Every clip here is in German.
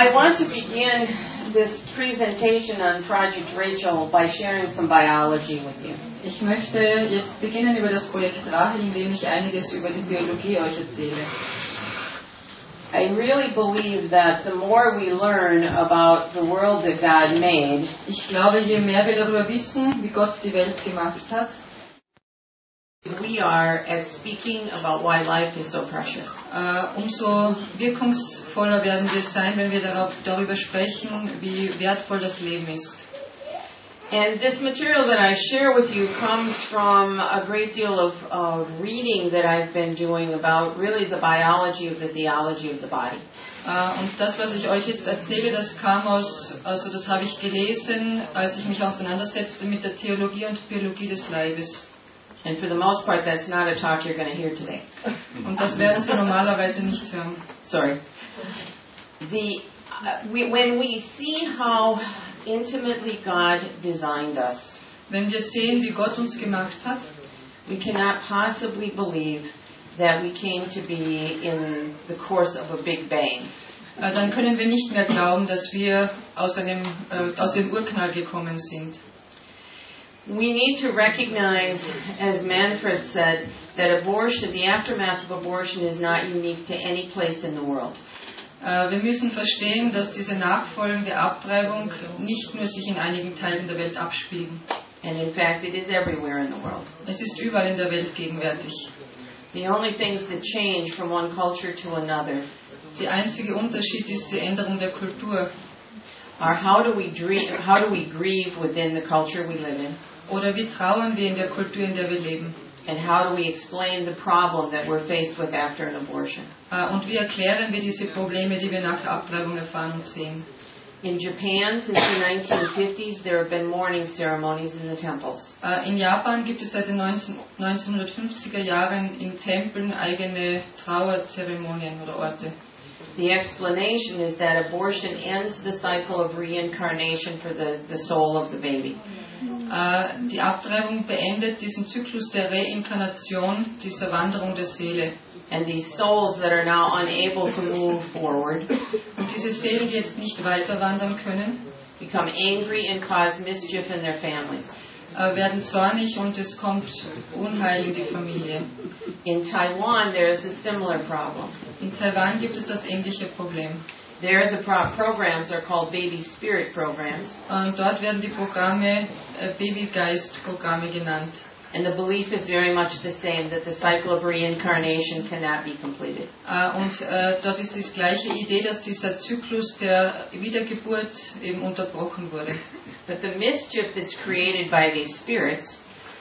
I want to begin this presentation on Project Rachel by sharing some biology with you. Ich möchte jetzt beginnen über das Projekt Rachel, indem ich einiges über die Biologie euch erzähle. I really believe that the more we learn about the world that God made, Ich glaube, je mehr wir darüber wissen, wie Gott die Welt gemacht hat, we are at speaking about why life is so precious. Umso wirkungsvoller werden wir sein, wenn wir darüber sprechen, wie wertvoll das Leben ist. And this material that I share with you comes from a great deal of reading that I've been doing about really the biology of the theology of the body. Und das, was ich euch jetzt erzähle, das kam das habe ich gelesen, als ich mich auseinandersetzte mit der Theologie und Biologie des Leibes. And for the most part, that's not a talk you're going to hear today. Und das werden Sie normalerweise nicht hören. Sorry. When we see how intimately God designed us, Wenn wir sehen, wie Gott uns gemacht hat, we cannot possibly believe that we came to be in the course of a Big Bang. Dann können wir nicht mehr glauben, dass wir aus dem Urknall gekommen sind. We need to recognize, as Manfred said, that abortion, the aftermath of abortion, is not unique to any place in the world. Wir müssen verstehen, dass diese Nachfolgen der Abtreibung nicht nur sich in einigen Teilen der Welt abspielen. And in fact, it is everywhere in the world. Es ist überall in der Welt gegenwärtig. The only things that change from one culture to another Der einzige Unterschied ist die Änderung der Kultur. are how do we grieve within the culture we live in, Oder wie trauern wir in der Kultur, in der wir leben? and how do we explain the problem that we're faced with after an abortion. Und wie erklären wir diese Probleme, die wir nach der Abtreibung erfahren und sehen? In Japan, since the 1950s, there have been mourning ceremonies in the temples. In Japan gibt es seit den 1950er Jahren in Tempeln eigene Trauerzeremonien oder Orte. The explanation is that abortion ends the cycle of reincarnation for the soul of the baby. Die Abtreibung beendet diesen Zyklus der Reinkarnation, dieser Wanderung der Seele. And these souls that are now unable to move forward Und diese Seelen, die jetzt nicht weiter wandern können, become angry and cause mischief in their families. werden zornig und es kommt Unheil in die Familie. In Taiwan, there is a similar problem. In Taiwan gibt es das ähnliche Problem. There, the programs are called baby spirit programs, Und dort werden die Programme Babygeist-Programme genannt. and the belief is very much the same, that the cycle of reincarnation cannot be completed. Dort ist die gleiche Idee, dass dieser Zyklus der Wiedergeburt eben unterbrochen wurde. But the mischief that's created by these spirits,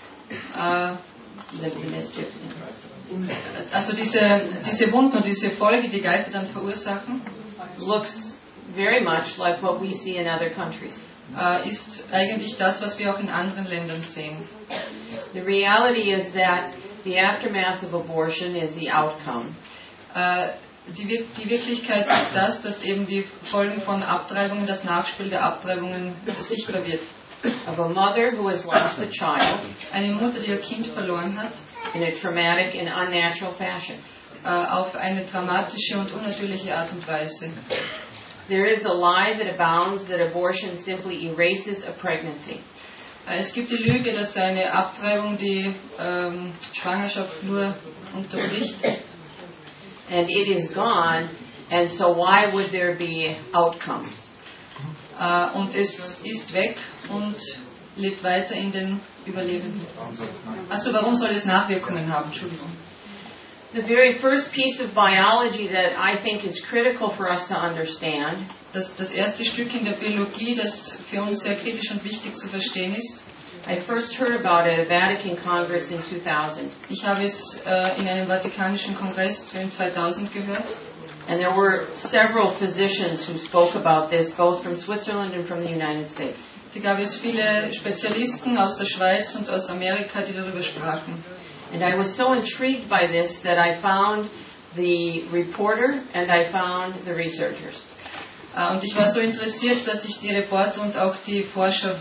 the mischief, Also diese Wunden und diese Folge, die Geister dann verursachen, looks very much like what we see in other countries. ist eigentlich das, was wir auch in anderen Ländern sehen. The reality is that the aftermath of abortion is the outcome. Die Wirklichkeit ist das, dass eben die Folgen von Abtreibungen, das Nachspiel der Abtreibungen sichtbar wird. Of a mother who has lost a child Eine Mutter, die ihr Kind verloren hat, in a traumatic and unnatural fashion. auf eine dramatische und unnatürliche Art und Weise. There is a lie that abounds that abortion simply erases a pregnancy. Es gibt die Lüge, dass eine Abtreibung die Schwangerschaft nur unterbricht. And it is gone, and so why would there be outcomes? Und es ist weg und lebt weiter in den Überlebenden. Also warum soll es Nachwirkungen haben? Entschuldigung. The very first piece of biology that I think is critical for us to understand Das erste Stück in der Biologie, das für uns sehr kritisch und wichtig zu verstehen ist, I first heard about it at a Vatican Congress in 2000. ich habe es in einem Vatikanischen Kongress in 2000 gehört. And there were several physicians who spoke about this, both from Switzerland and from the United States. Da gab es viele Spezialisten aus der Schweiz und aus Amerika, die darüber sprachen. And I was so intrigued by this that I found the reporter and I found the researchers. Und ich war so interessiert, dass ich die Reporter und auch die Forscher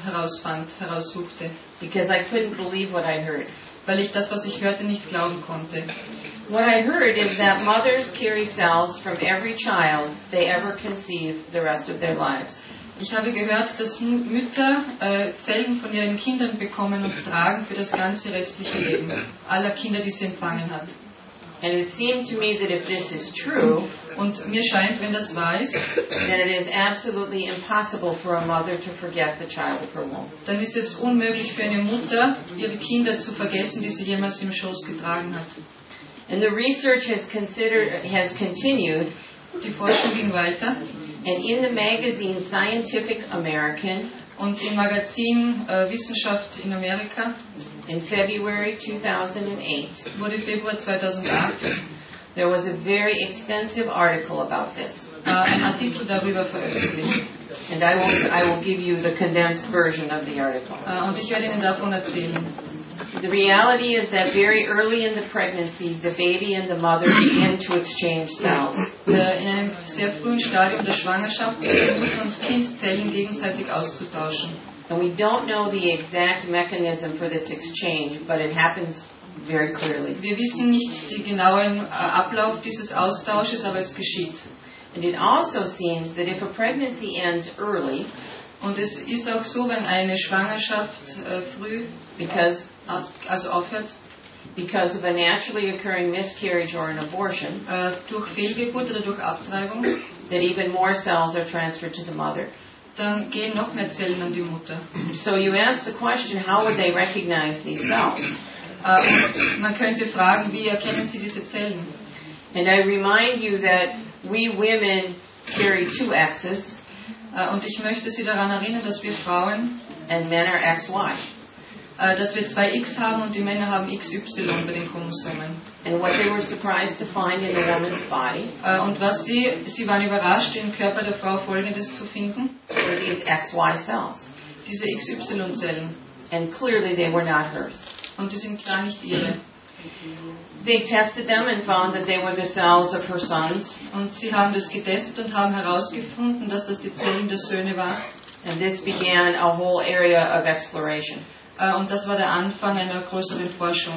heraussuchte. Because I couldn't believe what I heard. Weil ich das, was ich hörte, nicht glauben konnte. What I heard is that mothers carry cells from every child they ever conceive the rest of their lives. Ich habe gehört, dass Mütter Zellen von ihren Kindern bekommen und tragen für das ganze restliche Leben aller Kinder, die sie empfangen hat. And it seemed to me that if this is true, Und mir scheint, wenn das wahr ist, then it is absolutely impossible for a mother to forget the child of her womb. dann ist es unmöglich für eine Mutter, ihre Kinder zu vergessen, die sie jemals im Schoß getragen hat. And the research has continued, Die Forschung ging weiter and in the magazine Scientific American und im Magazin Wissenschaft in Amerika in February 2008, wurde Februar 2008 there was a very extensive article about this. ein Artikel darüber veröffentlicht. And I will give you the condensed version of the article. Und ich werde Ihnen davon erzählen. The reality is that very early in the pregnancy, the baby and the mother begin to exchange cells. In einem sehr frühen Stadium der Schwangerschaft beginnen Mutter und Kind Zellen gegenseitig auszutauschen. And we don't know the exact mechanism for this exchange, but it happens very clearly. Wir wissen nicht den genauen Ablauf dieses Austausches, aber es geschieht. And it also seems that if a pregnancy ends early, Und es ist auch so, wenn eine Schwangerschaft früh aufhört, because of a naturally occurring miscarriage or an abortion, durch Fehlgeburt oder durch Abtreibung, that even more cells are transferred to the mother. dann gehen noch mehr Zellen an die Mutter. So you ask the question, how would they recognize these cells? Und man könnte fragen, wie erkennen Sie diese Zellen? And I remind you that we women carry two X's, Und ich möchte Sie daran erinnern, dass wir Frauen, and men are XY. Dass wir zwei X haben und die Männer haben XY bei den Chromosomen. And what they were surprised to find in the woman's body Und was sie waren überrascht, im Körper der Frau Folgendes zu finden: were these XY cells. Diese XY-Zellen. And clearly they were not hers. Und die sind gar nicht ihre. They tested them and found that they were the cells of her sons. Und sie haben das getestet und haben herausgefunden, dass das die Zellen der Söhne waren. And this began a whole area of exploration. Und das war der Anfang einer größeren Forschung.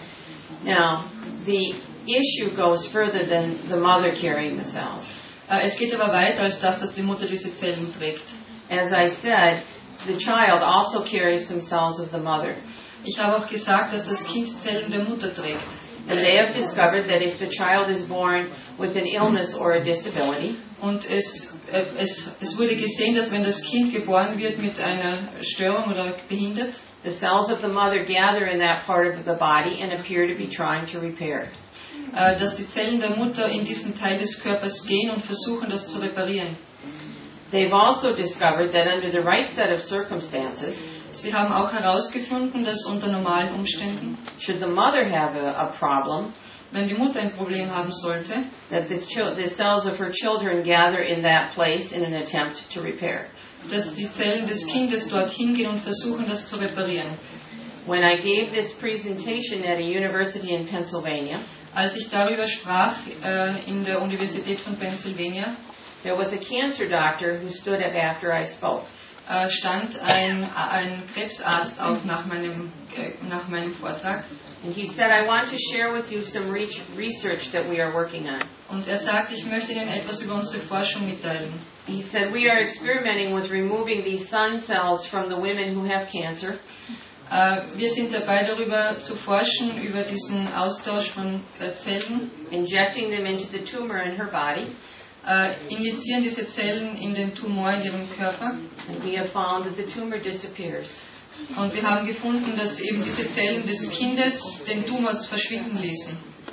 Now, the issue goes further than the mother carrying the cells. Es geht aber weiter als das, dass die Mutter diese Zellen trägt. As I said, the child also carries some cells of the mother. Ich habe auch gesagt, dass das Kind Zellen der Mutter trägt. And they have discovered that if the child is born with an illness or a disability, und es wurde gesehen, dass wenn das Kind geboren wird mit einer Störung oder behindert, the cells of the mother gather in that part of the body and appear to be trying to repair it. Dass die Zellen der Mutter in diesen Teil des Körpers gehen und versuchen, das zu reparieren. They've also discovered that under the right set of circumstances, Sie haben auch herausgefunden, dass unter normalen Umständen, should the mother have a problem, wenn die Mutter ein Problem haben sollte, that the cells of her children gather in that place in an attempt to repair. Dass die Zellen des Kindes dorthin gehen und versuchen, das zu reparieren. When I gave this presentation at a university in Pennsylvania, als ich darüber sprach in der Universität von Pennsylvania, there was a cancer doctor who stood up after I spoke. Stand ein Krebsarzt auf nach meinem Vortrag. And he said, I want to share with you some research that we are working on. Und er sagt, ich möchte Ihnen etwas über unsere Forschung mitteilen. He said, we are experimenting with removing these sun cells from the women who have cancer. Wir sind dabei, darüber zu forschen, über diesen Austausch von Zellen. Injecting them into the tumor in her body. Injizieren diese Zellen in den Tumor in ihrem Körper. And we have found that the tumor disappears. Und wir haben gefunden, dass eben diese Zellen des Kindes den Tumor verschwinden ließen.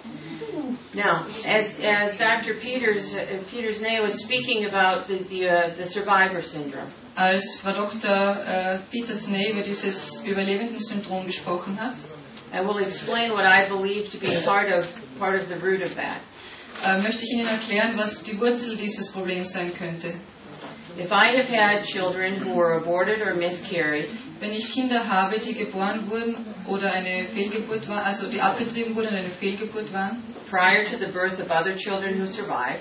Now, as Dr. Peters-Ney was speaking about the survivor syndrome, als Frau Dr. Peters-Ney über dieses Überlebenden-Syndrom gesprochen hat, I will explain what I believe to be part of the root of that. Möchte ich Ihnen erklären, was die Wurzel dieses Problems sein könnte. If I have had children who were aborted or miscarried, wenn ich Kinder habe, die geboren wurden oder eine Fehlgeburt waren, also die abgetrieben wurden und eine Fehlgeburt waren, prior to the birth of other children who survived,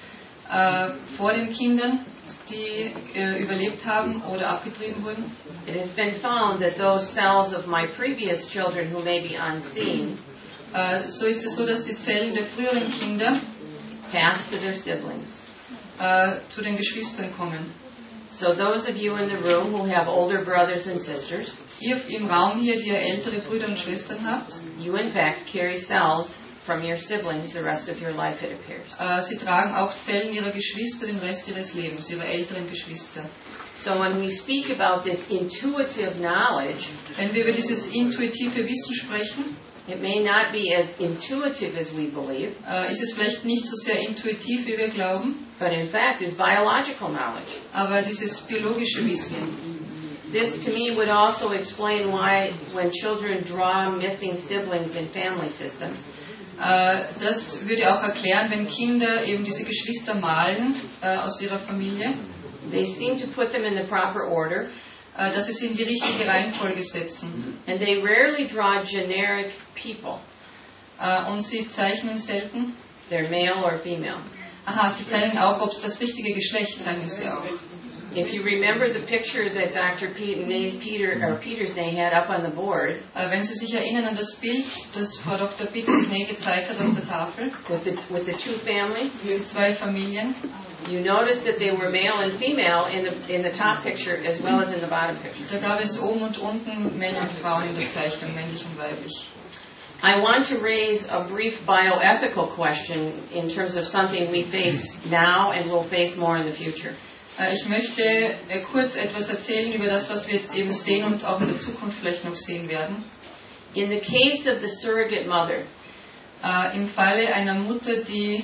vor den Kindern, die überlebt haben oder abgetrieben wurden, it has been found that those cells of my previous children who may be unseen So ist es so, dass die Zellen der früheren Kinder pass to their siblings. Zu den Geschwistern kommen. So those of you in the room who have older brothers and sisters, Ihr im Raum hier, die ihr ältere Brüder und Schwestern habt, you in fact carry cells from your siblings the rest of your life, it appears. Sie tragen auch Zellen ihrer Geschwister den Rest ihres Lebens, ihrer älteren Geschwister. So when we speak about this intuitive knowledge, Wenn wir über dieses intuitive Wissen sprechen, it may not be as intuitive as we believe, ist es vielleicht nicht so sehr intuitiv, wie wir glauben, but in fact is biological knowledge. aber dieses biologische Wissen. This to me would also explain why when children draw missing siblings in family systems, Das würde auch erklären, wenn Kinder eben diese Geschwister malen aus ihrer Familie, they seem to put them in the proper order, dass sie sie in die richtige Reihenfolge setzen. and they rarely draw generic people. Und sie zeichnen selten. They're male or female. Aha, sie zeichnen auch, ob das richtige Geschlecht zeichnen sie auch. If you remember the picture that Dr. Petersnay had up on the board Wenn Sie sich erinnern an das Bild, das Frau Dr. Petersnay gezeigt hat auf der Tafel, with the two families, mit zwei Familien, you noticed that they were male and female in the top picture as well as in the bottom picture. da gab es oben und unten Männer und Frauen in der Zeichnung, männlich und weiblich. I want to raise a brief bioethical question in terms of something we face now and will face more in the future. Ich möchte kurz etwas erzählen über das, was wir jetzt eben sehen und auch in der Zukunft vielleicht noch sehen werden. In the case of the surrogate mother, Im Falle einer Mutter, die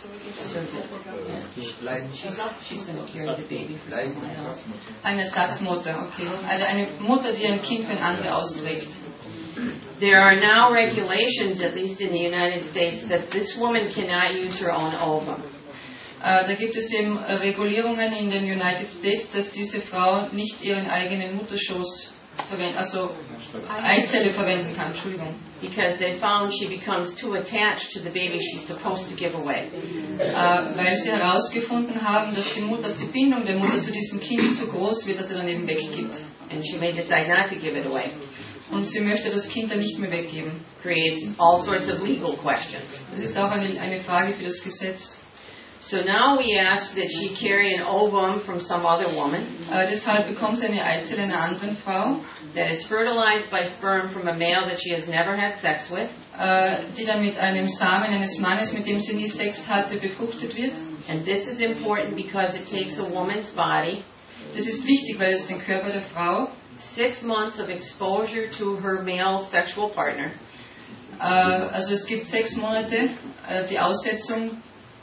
she's going to carry the baby for someone else. eine Ersatzmutter, okay, also eine Mutter, die ein Kind für eine andere austrägt. There are now regulations, at least in the United States, that this woman cannot use her own ovum. Da gibt es eben Regulierungen in den United States, dass diese Frau nicht ihren eigenen Mutterschoß verwenden, also Eizelle verwenden kann, Entschuldigung. Because they found she becomes too attached to the baby she's supposed to give away. Weil sie herausgefunden haben, dass die Bindung der Mutter zu diesem Kind zu groß wird, dass sie dann eben weggibt. And she may decide not to give it away. Und sie möchte das Kind dann nicht mehr weggeben. Creates all sorts of legal questions. Das ist auch eine Frage für das Gesetz. So now we ask that she carry an ovum from some other woman Deshalb bekommt sie eine Eizelle einer anderen Frau, that is fertilized by sperm from a male that she has never had sex with, die dann mit einem Samen eines Mannes, mit dem sie nie Sex hatte, befruchtet wird. and this is important because it takes a woman's body Das ist wichtig, weil es den Körper der Frau 6 months of exposure to her male sexual partner, also es gibt 6 Monate die Aussetzung.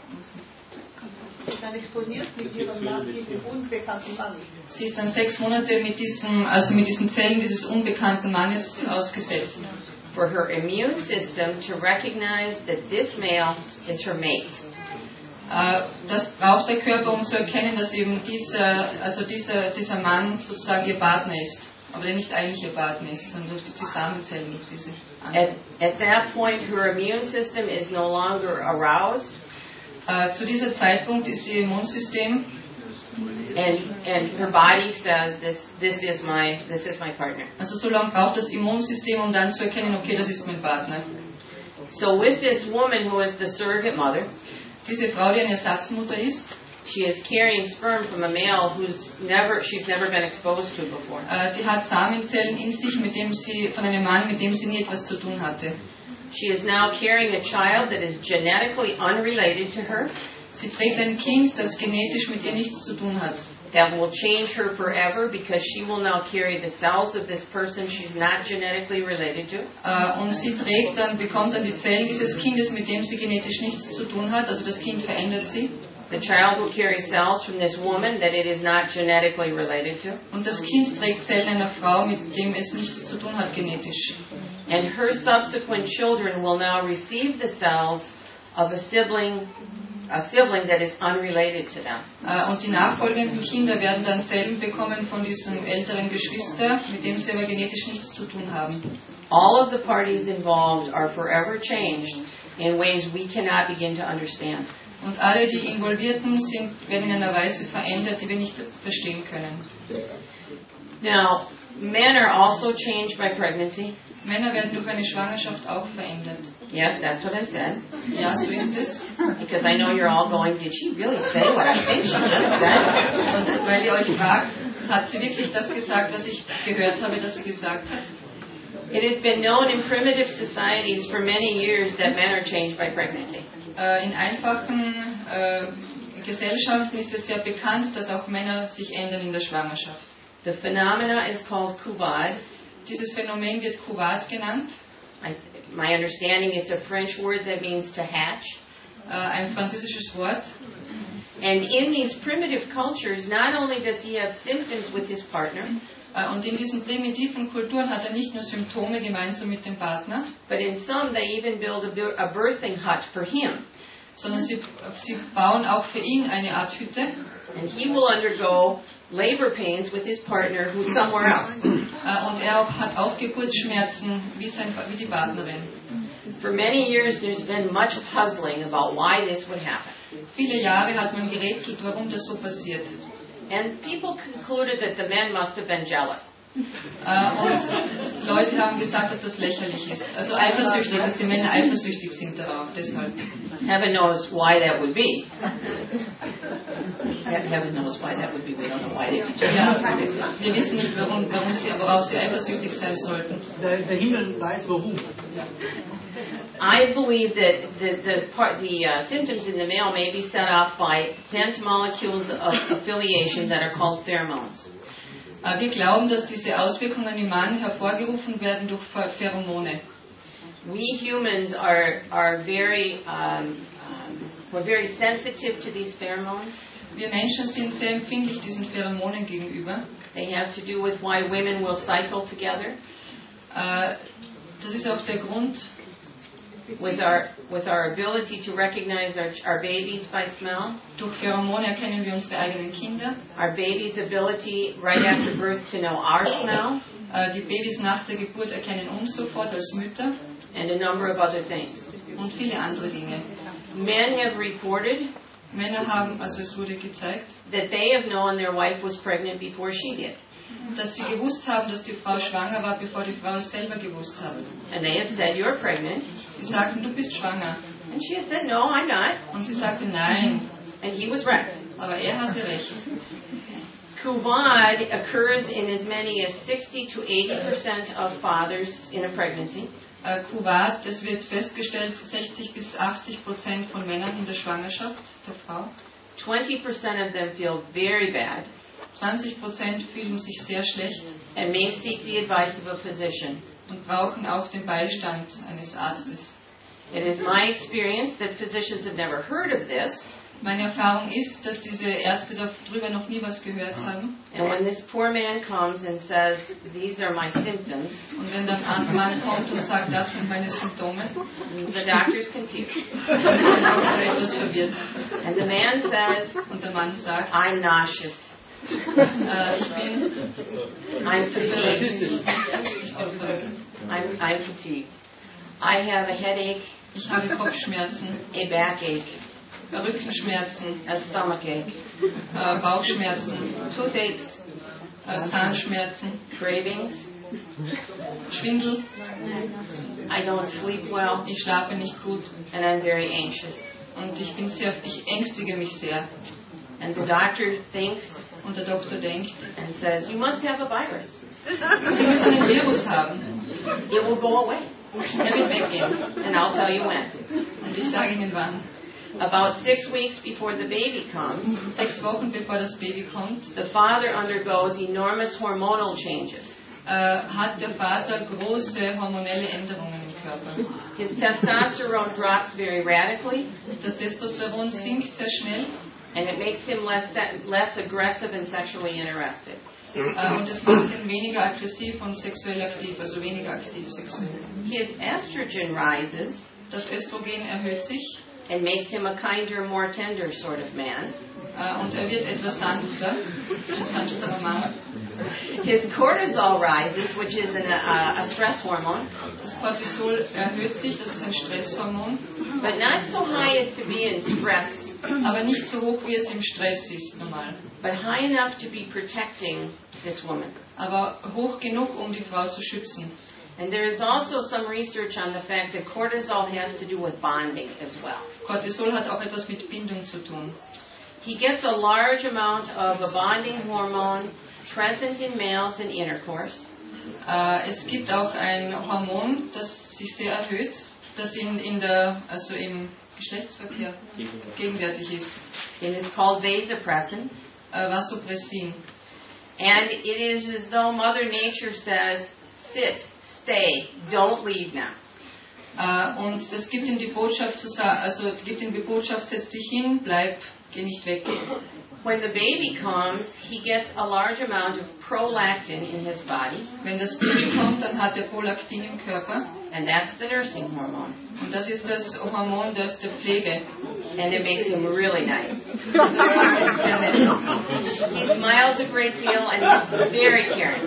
Dann exponiert mit ihrem Mann, diesem unbekannten Mann. Sie ist dann 6 Monate mit diesen Zellen dieses unbekannten Mannes ausgesetzt. for her immune system to recognize that this male is her mate. Das braucht der Körper, um zu erkennen, dass eben dieser Mann sozusagen ihr Partner ist. Aber der nicht eigentlich ihr Partner ist, sondern durch die Samenzellen, durch diese anderen. At that point, her immune system is no longer aroused, Zu dieser Zeitpunkt ist ihr Immunsystem and her body says, this is my partner. Also so lange braucht das Immunsystem, um dann zu erkennen, okay, das ist mein Partner. So with this woman who is the surrogate mother, Diese Frau, die eine Ersatzmutter ist, she is carrying sperm from a male she's never been exposed to before. die hat Samenzellen in sich, von einem Mann, mit dem sie nie etwas zu tun hatte. She is now carrying a child that is genetically unrelated to her, Sie trägt ein Kind, das genetisch mit ihr nichts zu tun hat. that will change her forever because she will now carry the cells of this person she's not genetically related to. Und sie bekommt dann die Zellen dieses Kindes, mit dem sie genetisch nichts zu tun hat. Also das Kind verändert sie. The child will carry cells from this woman that it is not genetically related to. Und das Kind trägt Zellen einer Frau, mit dem es nichts zu tun hat genetisch. And her subsequent children will now receive the cells of a sibling that is unrelated to them. Und die nachfolgenden Kinder werden dann Zellen bekommen von diesem älteren Geschwister, mit dem sie aber genetisch nichts zu tun haben. All of the parties involved are forever changed in ways we cannot begin to understand. Und alle, die Involvierten werden in einer Weise verändert, die wir nicht verstehen können. Now, men are also changed by pregnancy. Männer werden durch eine Schwangerschaft auch verändert. Yes, that's what I said. Ja, so ist es. Because I know you're all going, did she really say what I think she just said? Und weil ihr euch fragt, hat sie wirklich das gesagt, was ich gehört habe, dass sie gesagt hat? It has been known in primitive societies for many years that men are changed by pregnancy. In einfachen Gesellschaften ist es sehr bekannt, dass auch Männer sich ändern in der Schwangerschaft. The phenomena is called kuvad. Dieses Phänomen wird Kuvad genannt. My understanding, it's a French word that means to hatch. Ein französisches Wort. And in these primitive cultures, not only does he have symptoms with his partner, Und in diesen primitiven Kulturen hat er nicht nur Symptome gemeinsam mit dem Partner, but in some they even build a birthing hut for him. sondern sie bauen auch für ihn eine Art Hütte. And he will undergo labor pains with his partner who's somewhere else. Und er hat auch Geburtsschmerzen wie die Partnerin. For many years there's been much puzzling about why this would happen. Viele Jahre hat man gerätselt, warum das so passiert. And people concluded that the men must have been jealous. Und Leute haben gesagt, dass das lächerlich ist. Also eifersüchtig, dass die Männer eifersüchtig sind darauf, deshalb. Heaven knows why that would be. Heaven knows why that would be. We don't know why they would be jealous. Ja, wir wissen nicht, worauf sie eifersüchtig sein sollten. Der Himmel weiß warum. I believe that the symptoms in the male may be set off by scent molecules of affiliation that are called pheromones. Wir glauben, dass diese Auswirkungen im Mann hervorgerufen werden durch Pheromone. We humans are very we're very sensitive to these pheromones. Wir Menschen sind sehr empfindlich diesen Pheromonen gegenüber. They have to do with why women will cycle together. Das ist auch der Grund, with our ability to recognize our babies by smell. Durch Pheromone erkennen wir unsere eigenen Kinder. Our baby's ability right after birth to know our smell. Die Babys nach der Geburt erkennen uns sofort als Mütter. And a number of other things. Und viele andere Dinge. Men have reported Männer haben, also es wurde gezeigt, that they have known their wife was pregnant before she did. Dass sie gewusst haben, dass die Frau schwanger war, bevor die Frau es selber gewusst hat. And they have said, "You're pregnant." Sie sagten, du bist schwanger. And she has said, "No, I'm not." Und sie sagte, nein. And he was right. Aber er hatte recht. Kuvad occurs in as many as 60 to 80% of fathers in a pregnancy. Kuvad, das wird festgestellt, 60 bis 80% von Männern in der Schwangerschaft der Frau. 20% of them feel very bad. 20% fühlen sich sehr schlecht. And may seek the advice of a physician. Und brauchen auch den Beistand eines Arztes. It is my experience that physicians have never heard of this. Meine Erfahrung ist, dass diese Ärzte darüber noch nie was gehört haben. And when this poor man comes and says, "These are my symptoms," und wenn der Mann kommt und sagt, das sind meine Symptome, the doctor's confused. Dann ist der Doktor etwas verwirrt. And the man says, und der Mann sagt, "I'm nauseous. I'm fatigued. I'm fatigued. I have a headache. Ich habe Kopfschmerzen. A backache. Rückenschmerzen. A stomachache. Bauchschmerzen. Toothaches. Zahnschmerzen. Cravings. Schwindel. I don't sleep well. Ich schlafe nicht gut. And I'm very anxious. Und ich ängstige mich sehr. And the doctor thinks und der Doktor denkt and says, "You must have a virus." Sie müssen ein Virus haben. It will go away. Er wird weggehen. And I'll tell you when. Und ich sage Ihnen wann. About 6 weeks before the baby comes, 6 Wochen bevor das Baby kommt, the father undergoes enormous hormonal changes. Hat der Vater große hormonelle Änderungen im Körper. His testosterone drops very radically. Das Testosteron sinkt sehr schnell. And it makes him less aggressive and sexually interested. Und es macht ihn weniger aggressiv und sexuell aktiv, also weniger aktiv sexuell. His estrogen rises. Das Östrogen erhöht sich. And makes him a kinder, more tender sort of man. Und wird etwas sanfter, ein sanfterer Mann. His cortisol rises, which is a stress hormone. Das Cortisol erhöht sich, das ist ein Stresshormon. But not so high as to be in stress. Aber nicht so hoch, wie es im Stress ist, normal. But high enough to be protecting this woman. Aber hoch genug, die Frau zu schützen. And there is also some research on the fact that cortisol has to do with bonding as well. Cortisol hat auch etwas mit Bindung zu tun. He gets a large amount of a bonding hormone present in males in intercourse. Es gibt auch ein Hormon, das sich sehr erhöht, das im Geschlechtsverkehr gegenwärtig ist. It is called vasopressin. Vasopressin. And it is as though Mother Nature says, sit, stay, don't leave now. Und das gibt ihm die Botschaft, setz dich hin, bleib, geh nicht weg. When the baby comes, he gets a large amount of prolactin in his body. Wenn das Baby kommt, dann hat er Prolaktin im Körper. And that's the nursing hormone. Und das ist das Hormon der Pflege. And it makes him really nice. Das macht ihn sehr nett. He smiles a great deal and he's very caring.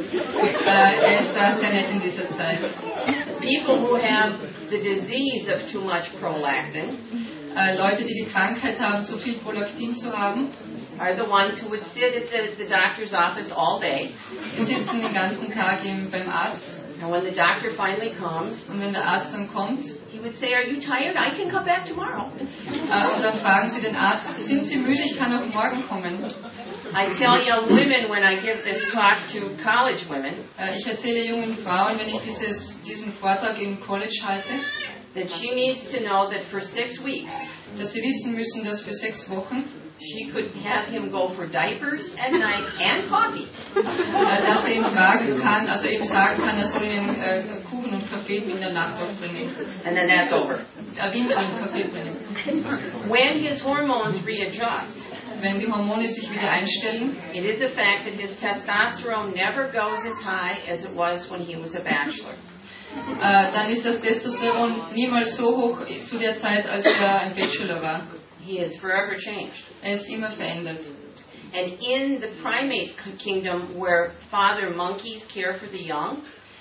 Ist da sehr nett in dieser Zeit. People who have the disease of too much prolactin Leute, die Krankheit haben, zu viel Prolaktin zu haben, are the ones who would sit at the doctor's office all day. Die sitzen den ganzen Tag beim Arzt. And when the doctor finally comes, und wenn der Arzt dann kommt, he would say, "Are you tired? I can come back tomorrow." Und dann fragen sie den Arzt, sind Sie müde? Ich kann auch morgen kommen. I tell young women when I give this talk to college women, Ich erzähle jungen Frauen, wenn ich diesen Vortrag im College halte, that she needs to know that for 6 weeks, dass sie wissen müssen, dass für 6 Wochen she could have him go for diapers at night and coffee. Dass sie ihm fragen kann, also eben sagen kann, er soll ihnen Kuchen und Kaffee in der Nacht auch bringen. And then that's over. Windeln und Kaffee bringen. When his hormones readjust, wenn die Hormone sich wieder einstellen, it is a fact that his testosterone never goes as high as it was when he was a bachelor. Dann ist das Testosteron niemals so hoch zu der Zeit, als er ein Bachelor war. He is forever changed. Er ist immer verändert. And in the primate kingdom where father monkeys care for the young,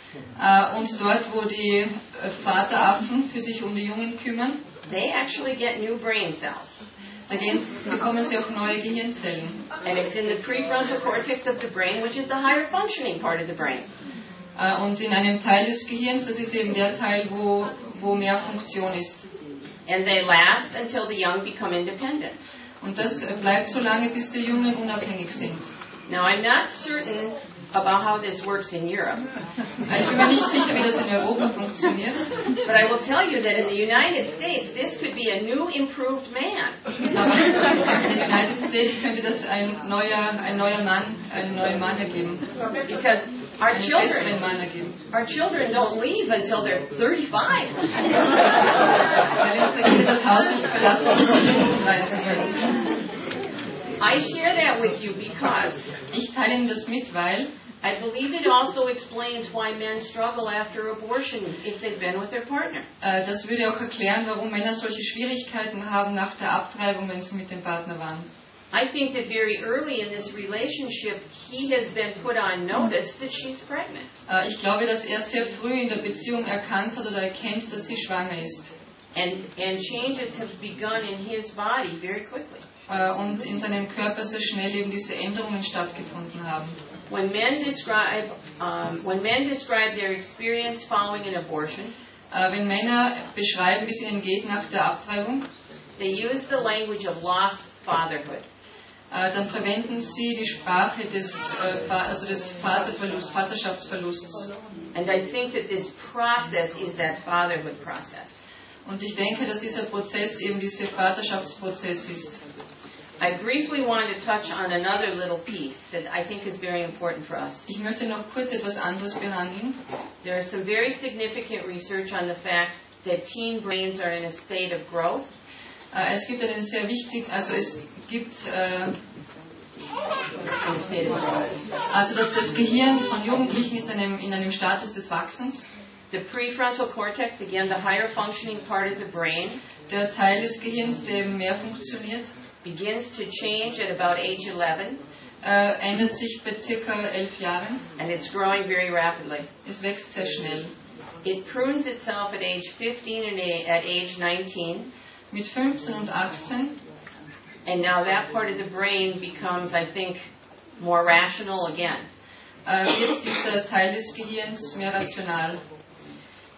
und dort, wo die Vateraffen für sich die Jungen kümmern, they actually get new brain cells. Da bekommen sie auch neue Gehirnzellen. And it's in the prefrontal cortex of the brain, which is the higher functioning part of the brain. Und in einem Teil des Gehirns, das ist eben der Teil, wo mehr Funktion ist. And they last until the young become independent. Und das bleibt so lange, bis die Jungen unabhängig sind. Now, I'm not certain about how this works in Europe. Ich bin mir nicht sicher, wie das in Europa funktioniert. But I will tell you that in the United States, this could be a new, improved man. Aber in den United States könnte das ein neuer Mann, einen neuen Mann ergeben. Because our children don't leave until they're 35. Weil unsere Kinder das Haus nicht verlassen, bis sie 35 sind. I share that with you because ich teile Ihnen das mit, weil I believe it also explains why men struggle after abortion if they've been with their partner. Das würde auch erklären, warum Männer solche Schwierigkeiten haben nach der Abtreibung, wenn sie mit dem Partner waren. I think that very early in this relationship, he has been put on notice that she's pregnant. Ich glaube, dass er sehr früh in der Beziehung erkannt hat oder erkennt, dass sie schwanger ist. And changes have begun in his body very quickly. Und in seinem Körper sehr schnell eben diese Änderungen stattgefunden haben. When men describe their experience following an abortion, wenn Männer beschreiben, wie es ihnen geht nach der Abtreibung, they use the language of lost fatherhood. Dann verwenden sie die Sprache des Vaterschaftsverlusts. And I think that this process is that fatherhood process. Und ich denke, dass dieser Prozess eben dieser Vaterschaftsprozess ist. I briefly want to touch on another little piece that I think is very important for us. Ich möchte noch kurz etwas anderes behandeln. There is some very significant research on the fact that teen brains are in a state of growth. Es gibt einen sehr wichtigen, dass das Gehirn von Jugendlichen ist in einem Status des Wachsens. The prefrontal cortex, again the higher functioning part of the brain, der Teil des Gehirns, der mehr funktioniert, begins to change at about age 11. Ändert sich bei ca. 11 Jahren. And it's growing very rapidly. Es wächst sehr schnell. It prunes itself at age 15 and at age 19. Mit 15 und 18. And now that part of the brain becomes, I think, more rational again. Wird dieser Teil des Gehirns mehr rational.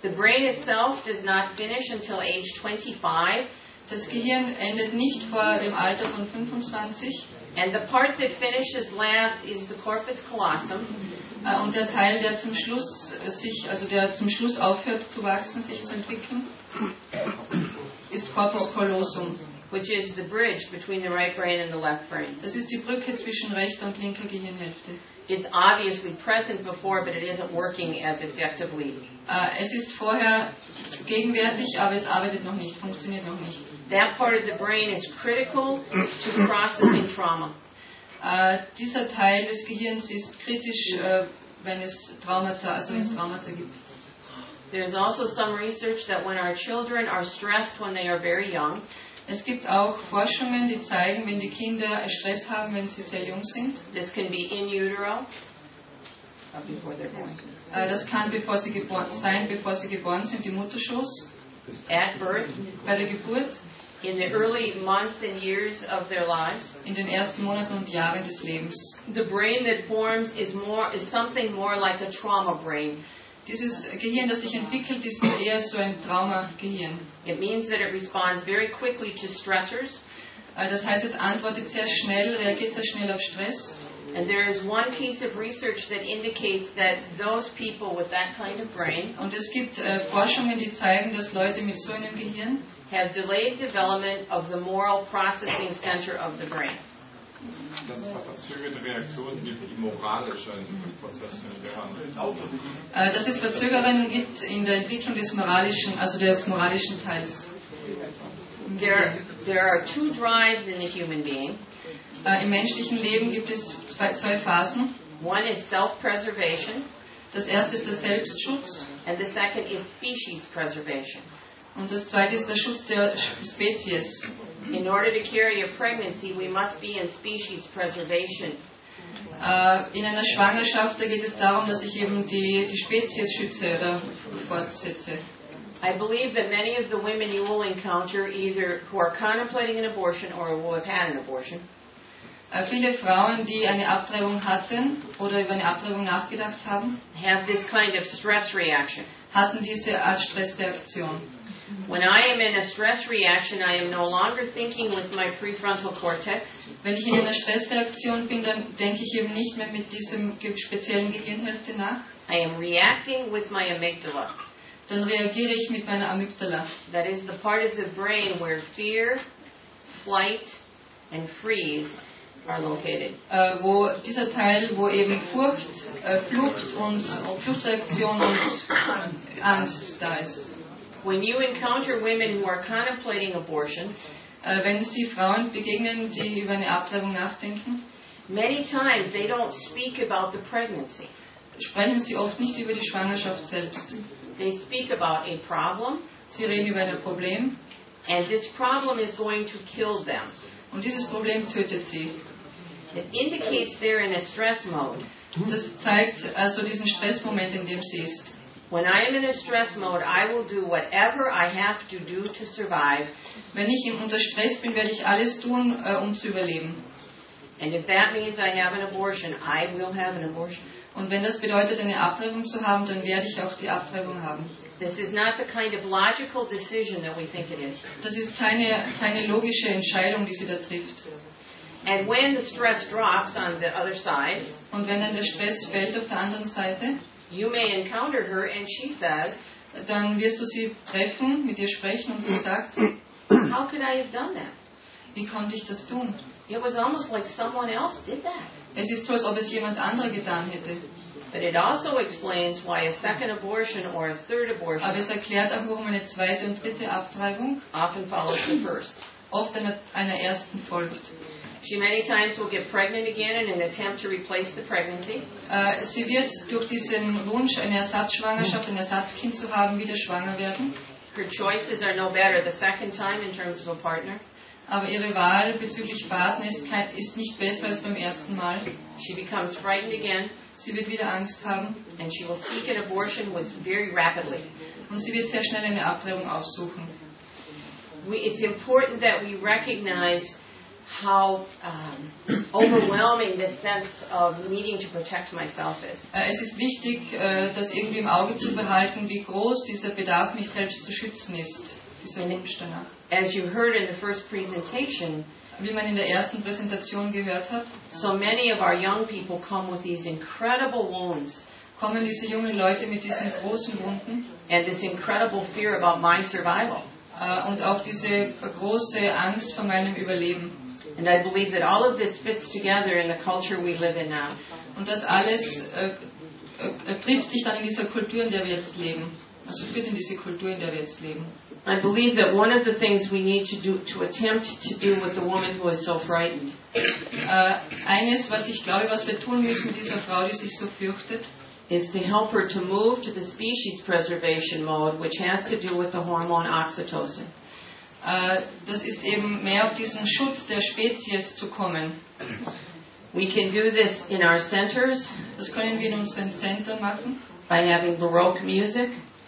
The brain itself does not finish until age 25. Das Gehirn endet nicht vor dem Alter von 25. And the part that finishes last is the corpus callosum. Und der Teil, der zum Schluss aufhört zu wachsen, sich zu entwickeln, ist Corpus callosum. Which is the bridge between the right brain and the left brain. Das ist die Brücke zwischen rechter und linker Gehirnhälfte. It's obviously present before, but it isn't working as effectively. Es ist vorher gegenwärtig, aber es arbeitet noch nicht, funktioniert noch nicht. That part of the brain is critical to processing trauma. Dieser Teil des Gehirns ist kritisch, wenn es Traumata gibt. There's also some research that when our children are stressed when they are very young, es gibt auch Forschungen, die zeigen, wenn die Kinder Stress haben, wenn sie sehr jung sind. This can be in utero, before they're born. Das kann bevor sie geboren sind, im Mutterschoß. At birth, bei der Geburt. In the early months and years of their lives. In den ersten Monaten und Jahren des Lebens. The brain that forms is something more like a trauma brain. Dieses Gehirn, das sich entwickelt, ist eher so ein Traumagehirn. It means that it responds very quickly to stressors. Das heißt, es antwortet sehr schnell, reagiert sehr schnell auf Stress. And there is one piece of research that indicates that those people with that kind of brain und es gibt Forschungen, die zeigen, dass Leute mit so einem Gehirn have delayed development of the moral processing center of the brain. Dass es verzögerte Reaktionen gibt, die moralischen Prozesse gehören. Dass es Verzögerungen gibt in der Entwicklung des moralischen Teils. There are two drives in the human being. Im menschlichen Leben gibt es zwei Phasen. One is self-preservation. Das erste ist der Selbstschutz. And the second is species preservation. Und das zweite ist der Schutz der Spezies. In order to carry a pregnancy, we must be in species preservation. In einer Schwangerschaft, da geht es darum, dass ich eben die Spezies schütze oder fortsetze. I believe that many of the women you will encounter, either who are contemplating an abortion or who have had an abortion, viele Frauen, die eine Abtreibung hatten oder über eine Abtreibung nachgedacht haben, have this kind of stress reaction. Hatten diese Art Stressreaktion. When I am in a stress reaction, I am no longer thinking with my prefrontal cortex. Wenn ich in einer Stressreaktion bin, dann denke ich eben nicht mehr mit diesem speziellen Gehirnhälfte nach. I am reacting with my amygdala. Dann reagiere ich mit meiner Amygdala. That is the part of the brain where fear, flight and freeze are located. Wo dieser Teil, wo eben Furcht, Flucht und Fluchtreaktion und Angst da ist. When you encounter women who are contemplating abortions, wenn Sie Frauen begegnen, die über eine Abtreibung nachdenken, many times they don't speak about the pregnancy. Sprechen sie oft nicht über die Schwangerschaft selbst. They speak about a problem. Sie reden über ein Problem. And this problem is going to kill them. Und dieses Problem tötet sie. It indicates they're in a stress mode. Das zeigt also diesen Stressmoment, in dem sie ist. When I am in a stress mode, I will do whatever I have to do to survive. Wenn ich unter Stress bin, werde ich alles tun, um zu überleben. And if that means I have an abortion, I will have an abortion. Und wenn das bedeutet, eine Abtreibung zu haben, dann werde ich auch die Abtreibung haben. This is not the kind of logical decision that we think it is. Das ist keine logische Entscheidung, die sie da trifft. And when the stress drops on the other side, und wenn dann der Stress fällt auf der anderen Seite, you may encounter her and she says, dann wirst du sie treffen, mit ihr sprechen und sie sagt, how could I have done that? Wie konnte ich das tun? It was almost like someone else did that. Es ist so, als ob es jemand anderer getan hätte. But it also explains why a second abortion or a third abortion Aber es erklärt auch, warum eine zweite und dritte Abtreibung often follows the first. Oft einer ersten folgt. She many times will get pregnant again in an attempt to replace the pregnancy. Sie wird durch diesen Wunsch, eine Ersatzschwangerschaft, ein Ersatzkind zu haben, wieder schwanger werden. Her choices are no better the second time in terms of a partner. Aber ihre Wahl bezüglich Partner ist nicht besser als beim ersten Mal. She becomes frightened again. Sie wird wieder Angst haben. And she will seek an abortion very rapidly. Und sie wird sehr schnell eine Abtreibung aufsuchen. It's important that we recognize how overwhelming this sense of needing to protect myself is. Es ist wichtig, das irgendwie im Auge zu behalten, wie groß dieser Bedarf, mich selbst zu schützen ist, dieser Wunsch danach. As you heard in the first presentation, wie man in der ersten Präsentation gehört hat, so many of our young people come with these incredible wounds. Kommen diese jungen Leute mit diesen großen Wunden and this incredible fear about my survival. Und auch diese große Angst vor meinem Überleben. And I believe that all of this fits together in the culture we live in now. Und das alles trifft sich dann in dieser Kultur, in der wir jetzt leben. Also führt in diese Kultur, in der wir jetzt leben. I believe that one of the things we need to do, to attempt to do with the woman who is so frightened. Eines, was ich glaube, was wir tun müssen mit dieser Frau, die sich so fürchtet, is to help her to move to the species preservation mode, which has to do with the hormone oxytocin. Das ist eben mehr auf diesen Schutz der Spezies zu kommen. We can do this in our centers. Das können wir in unseren Zentren machen. By having Baroque music.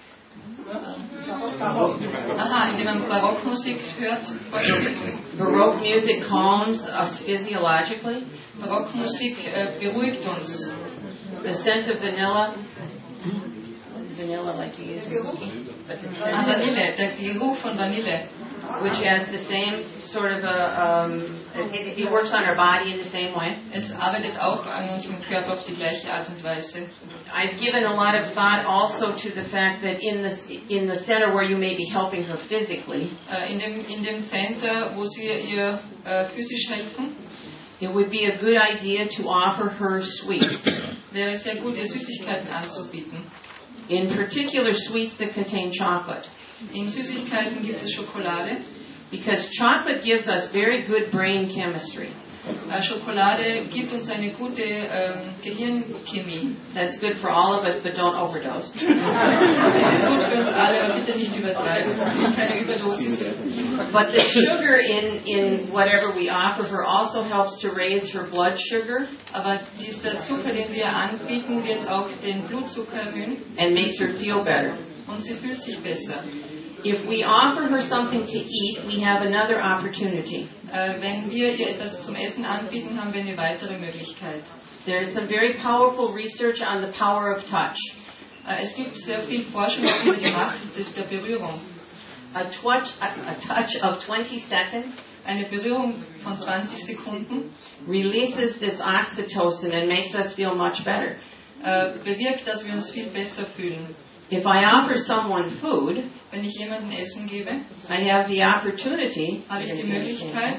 Indem man Barockmusik hört. Baroque music calms us physiologically. Barockmusik beruhigt uns. The scent of vanilla. Vanilla, like you use in cooking. Vanille, der Geruch von Vanille. Which has the same sort of it works on our body in the same way. Es arbeitet auch an unserem Körper auf die gleiche Art und Weise. I've given a lot of thought also to the fact that in the center where you may be helping her physically. In dem Center, wo Sie ihr physisch helfen. It would be a good idea to offer her sweets. Wäre sehr gut, ihr Süßigkeiten anzubieten. In particular, sweets that contain chocolate. In Süßigkeiten gibt es Schokolade. Because chocolate gives us very good brain chemistry. Schokolade gibt uns eine gute Gehirnchemie. That's good for all of us, but don't overdose. Das ist gut für uns alle, aber bitte nicht übertreiben. Keine Überdosis. But the sugar in whatever we offer her also helps to raise her blood sugar. Aber dieser Zucker, den wir anbieten, wird auch den Blutzucker erhöhen. And makes her feel better. Und sie fühlt sich besser. If we offer her something to eat, we have another opportunity. Wenn wir ihr etwas zum Essen anbieten, haben wir eine weitere Möglichkeit. There is some very powerful research on the power of touch. Es gibt sehr viel Forschung über die Macht der Berührung. A touch of 20 seconds. Eine Berührung von 20 Sekunden releases this oxytocin and makes us feel much better. Bewirkt, dass wir uns viel besser fühlen. If I offer someone food, wenn ich jemandem Essen gebe, I have the opportunity, habe ich die Möglichkeit,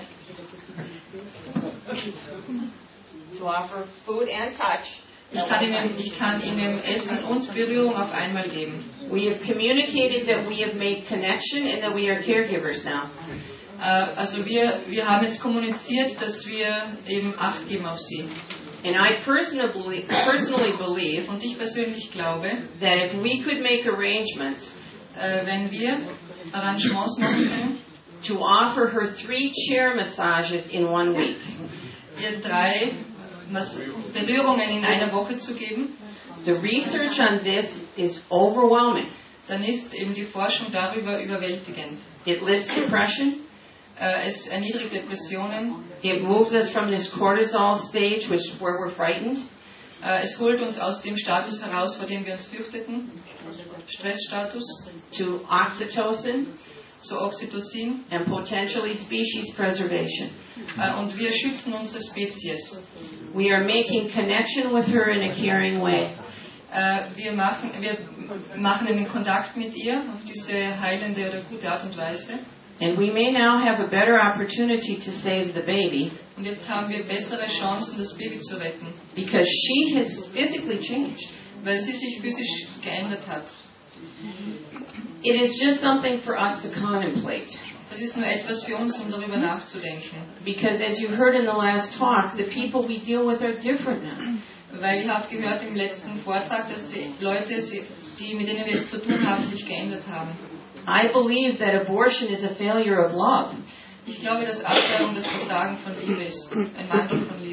to offer food and touch. Ich kann ihnen Essen und Berührung auf einmal geben. We have communicated that we have made connection and that we are caregivers now. Also wir haben jetzt kommuniziert, dass wir eben Acht geben auf sie. And I personally believe, und ich persönlich glaube, that if we could make arrangements, wenn wir Arrangements machen können, to offer her 3 chair massages in 1 week, ihr 3 Berührungen in einer Woche zu geben, the research on this is overwhelming. Dann ist eben die Forschung darüber überwältigend. It lifts depression. Es erniedrigt Depressionen. It moves us from this cortisol stage, where we're frightened. Es holt uns aus dem Status heraus, vor dem wir uns fürchteten, Stressstatus, to oxytocin, zu Oxytocin, and potentially species preservation. Und wir schützen unsere Spezies. We are making connection with her in a caring way. Wir machen einen Kontakt mit ihr auf diese heilende oder gute Art und Weise. And we may now have a better opportunity to save the baby. Und jetzt haben wir bessere Chancen, das Baby zu retten. Because she has physically changed. Weil sie sich physisch geändert hat. It is just something for us to contemplate. Das ist nur etwas für uns, um darüber nachzudenken. Because as you heard in the last talk, the people we deal with are different now. Weil ihr habt gehört im letzten Vortrag, dass die Leute, mit denen wir jetzt zu tun haben, sich geändert haben. I believe that abortion is a failure of love. Ich glaube, dass Abtreibung das Versagen von Liebe ist, ein Mangel von Liebe.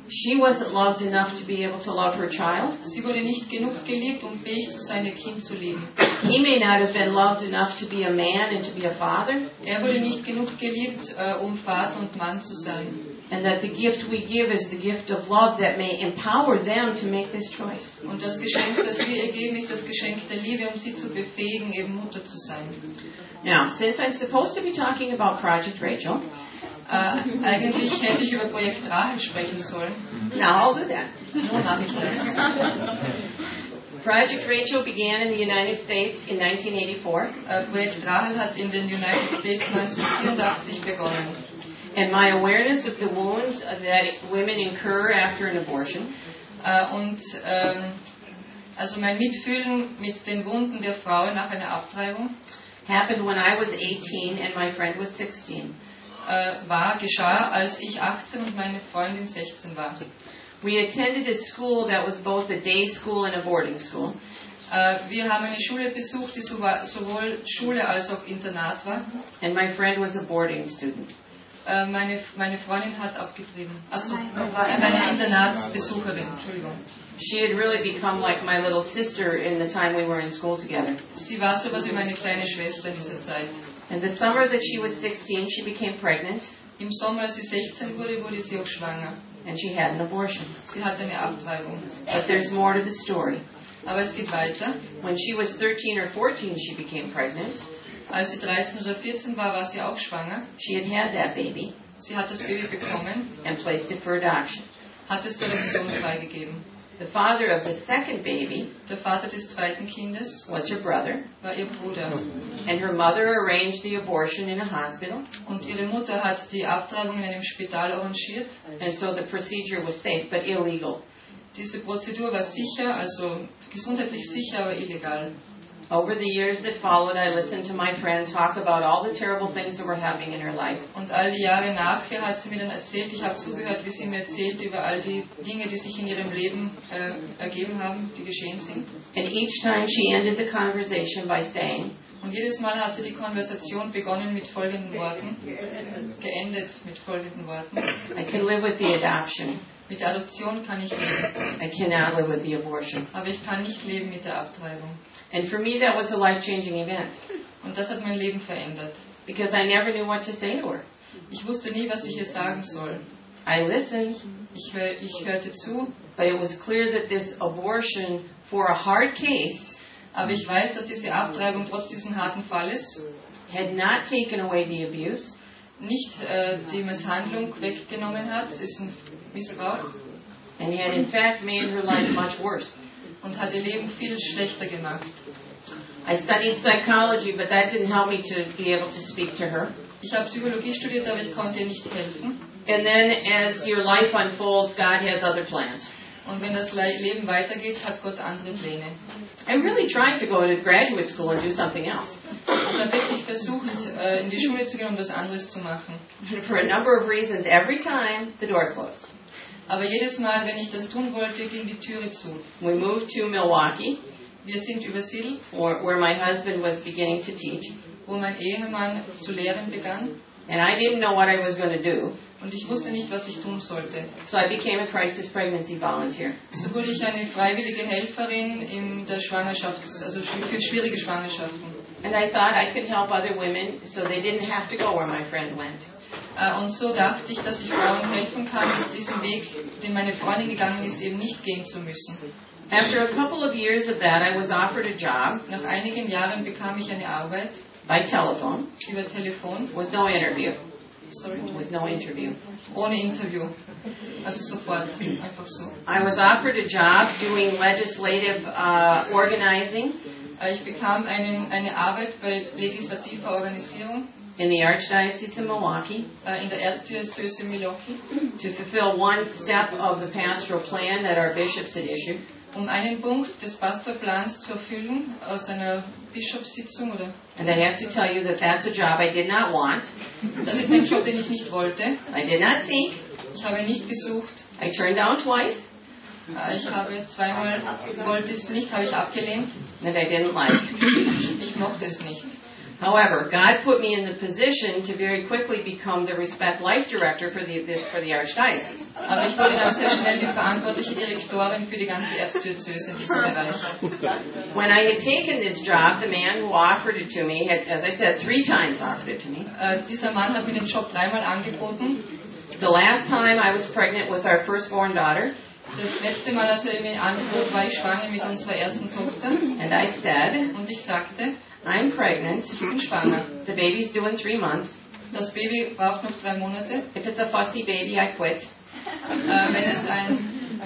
She wasn't loved enough to be able to love her child. Sie wurde nicht genug geliebt, fähig zu sein, ihr Kind zu lieben. He may not have been loved enough to be a man and to be a father. Wurde nicht genug geliebt, Vater und Mann zu sein. And that the gift we give is the gift of love that may empower them to make this choice. Und das Geschenk, das wir ihr geben, ist das Geschenk der Liebe, sie zu befähigen, eben Mutter zu sein. Now, since I'm supposed to be talking about Project Rachel, eigentlich hätte ich über Projekt Rahel sprechen sollen. Now I'll do that. Nun mache ich das. Project Rachel began in the United States in 1984. Projekt Rahel hat in den United States 1984 begonnen. And my awareness of the wounds that women incur after an abortion. Also mein Mitfühlen mit den Wunden der Frauen nach einer Abtreibung happened when I was 18 and my friend was 16. Geschah, als ich 18 und meine Freundin 16 war. We attended a school that was both a day school and a boarding school. Wir haben eine Schule besucht, die sowohl Schule als auch Internat war. And my friend was a boarding student. Meine Freundin hat abgetrieben. Also war eine Internatsbesucherin, Entschuldigung. She had really become like my little sister in the time we were in school together. Sie war so was wie meine kleine Schwester in dieser Zeit. In the summer that she was 16, she became pregnant. Im Sommer, als sie 16 wurde, wurde sie auch schwanger. And she had an abortion. Sie hatte eine Abtreibung. But there's more to the story. Aber es geht weiter. When she was 13 or 14, she became pregnant. Als sie 13 oder 14 war, war sie auch schwanger. She had that baby. Sie hat das Baby bekommen. And placed it for adoption. Hat es zur Adoption freigegeben. The father of the second baby, der Vater des zweiten Kindes, was her brother. War ihr Bruder. And her mother arranged the abortion in a hospital. Und ihre Mutter hat die Abtreibung in einem Spital arrangiert. And so the procedure was safe but illegal. Diese Prozedur war sicher, also gesundheitlich sicher, aber illegal. Over the years that followed, I listened to my friend talk about all the terrible things that were happening in her life. Und all die Jahre nachher hat sie mir dann erzählt, ich habe zugehört, wie sie mir erzählt über all die Dinge, die sich in ihrem Leben ergeben haben, die geschehen sind. And each time she ended the conversation by saying, und jedes Mal hat sie die Konversation begonnen mit folgenden Worten, geendet mit folgenden Worten. I can live with the adoption. Mit der Adoption kann ich leben. I cannot live with the abortion. Aber ich kann nicht leben mit der Abtreibung. And for me that was a life-changing event. Und das hat mein Leben verändert. Because I never knew what to say to her. Ich wusste nie, was ich ihr sagen soll. I listened. Ich hörte zu. But it was clear that this abortion for a hard case, aber ich weiß, dass diese Abtreibung trotz diesem harten Falles had not taken away the abuse. Nicht die Misshandlung weggenommen hat, es ist ein Missbrauch. And had in fact made her life much worse. Und hat ihr Leben viel schlechter gemacht. I studied psychology, but that didn't help me to be able to speak to her. Ich habe Psychologie studiert, aber ich konnte ihr nicht helfen. And then as your life unfolds, God has other plans. Und wenn das Leben weitergeht, hat Gott andere Pläne. I really tried to go to graduate school and do something else. Ich habe wirklich versucht, in die Schule zu gehen, was anderes zu machen. And for a number of reasons, every time the door closed. Aber jedes Mal, wenn ich das tun wollte, ging die Türe zu. We moved to Milwaukee. Wir sind übersiedelt. Where my husband was beginning to teach. Wo mein Ehemann zu lehren begann. And I didn't know what I was going to do. Und ich wusste nicht, was ich tun sollte. So I became a crisis pregnancy volunteer. So wurde ich eine freiwillige Helferin in der also für schwierige Schwangerschaften. And I thought I could help other women so they didn't have to go where my friend went. Und so dachte ich, dass ich Frauen helfen kann, dass diesen Weg, den meine Freundin gegangen ist, eben nicht gehen zu müssen. After a couple of years of that, I was offered a job. Nach einigen Jahren bekam ich eine Arbeit. By telephone. Über Telefon. With no interview. Sorry? With no interview. Ohne Interview. Also sofort. Einfach so. I was offered a job doing legislative organizing. Ich bekam eine Arbeit bei legislativer Organisierung. In the Archdiocese of Milwaukee. In der Erzdiözese Milwaukee. To fulfill one step of the pastoral plan that our bishops had issued. Einen Punkt des Pastorplans zu erfüllen aus einer Bischofssitzung, oder? And I have to tell you that that's a job I did not want. Das ist ein Job, den ich nicht wollte. I did not seek. Ich habe nicht gesucht. I turned down twice. Ich habe wollte es nicht, habe ich abgelehnt. And I didn't like it. Ich mochte es nicht. However, God put me in the position to very quickly become the Respect Life Director for the Archdiocese. Aber ich wurde dann sehr schnell die verantwortliche Direktorin für die ganze Erzdiözese in diesem Bereich. When I had taken this job, the man who offered it to me had, as I said, 3 times offered it to me. Dieser Mann hat mir den Job 3-mal angeboten. The last time I was pregnant with our firstborn daughter. Das letzte Mal, als er mir angebot, war ich schwanger mit unserer ersten Tochter. And I said, und ich sagte, I'm pregnant. Ich bin schwanger. The baby's due in 3 months. Das Baby braucht noch 3 Monate. If it's a fussy baby, I quit. Wenn es ein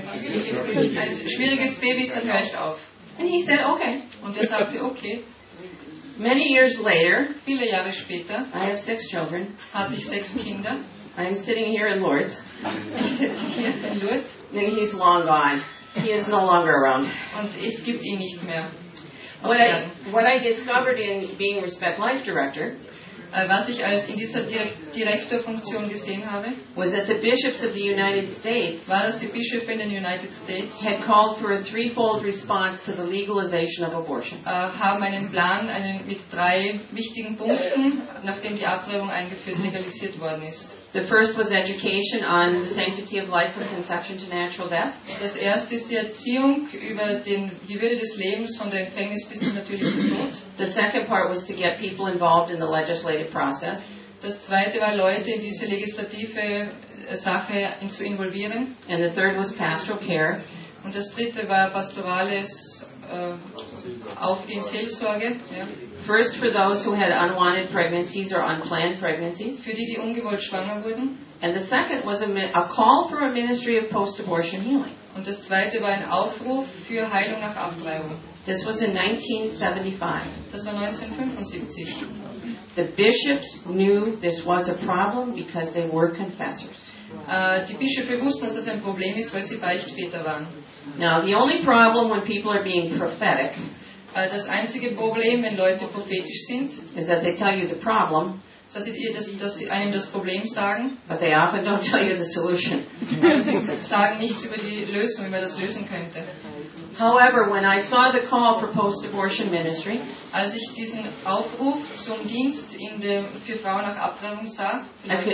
schwieriges Baby ist, dann höre ich auf. And he said, okay. Und er sagte, okay. Many years later, viele Jahre später, I have 6 children. Hatte ich 6 Kinder. I'm sitting here in Lourdes. Ich sitze hier in Lourdes. And he's long gone. He is no longer around. Und es gibt ihn nicht mehr. What I discovered in being Respect Life Director, was ich als in dieser Direktorfunktion gesehen habe, was that the bishops of the United States war, dass die Bischöfe in den United States had called for a 3-fold response to the legalization of abortion. Haben einen Plan mit 3 wichtigen Punkten, nachdem die Abtreibung eingeführt, legalisiert worden ist. The first was education on the sanctity of life from conception to natural death. Das erste ist die Erziehung über die Würde des Lebens von der Empfängnis bis zum natürlichen Tod. The second part was to get people involved in the legislative process. Das zweite war, Leute in diese legislative Sache zu involvieren. And the third was pastoral care. Und das dritte war pastorales Aufgehen, Seelsorge. Ja. First for those who had unwanted pregnancies or unplanned pregnancies. Für die ungewollt schwanger wurden. And the second was a call for a ministry of post-abortion healing. Und das zweite war ein Aufruf für Heilung nach Abtreibung. This was in 1975. Das war 1975. The bishops knew this was a problem because they were confessors. Die Bischöfe wussten, dass das ein Problem ist, weil sie Beichtväter waren. Now, the only problem when people are being prophetic das einzige Problem, wenn Leute prophetisch sind, is that they tell you the problem, dass sie einem das Problem sagen, but they often don't tell you the solution. Aber sie sagen nichts über die Lösung, wie man das lösen könnte. However, when I saw the call for post-abortion ministry, als ich diesen Aufruf zum Dienst für Frauen nach Abtreibung sah,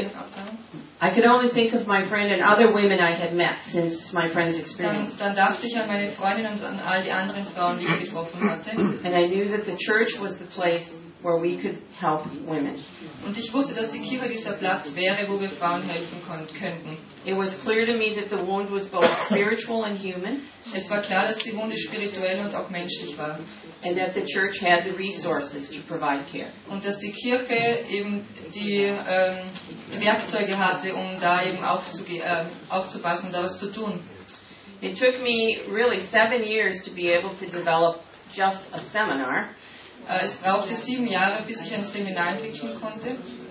I could only think of my friend and other women I had met since my friend's experience. Dann dachte ich an meine Freundin und an all die anderen Frauen, die ich getroffen hatte. And I knew that the church was the place where we could help women. Und ich wusste, dass die Kirche dieser Platz wäre, wo wir Frauen helfen könnten. It was clear to me that the wound was both spiritual and human. Es war klar, dass die Wunde spirituell und auch menschlich war. And that the church had the resources to provide care. Und dass die Kirche eben die Werkzeuge hatte, um da eben aufzupassen, da was zu tun. It took me really 7 years to be able to develop just a seminar. Es brauchte 7 Jahre, bis ich ein Seminar entwickeln konnte.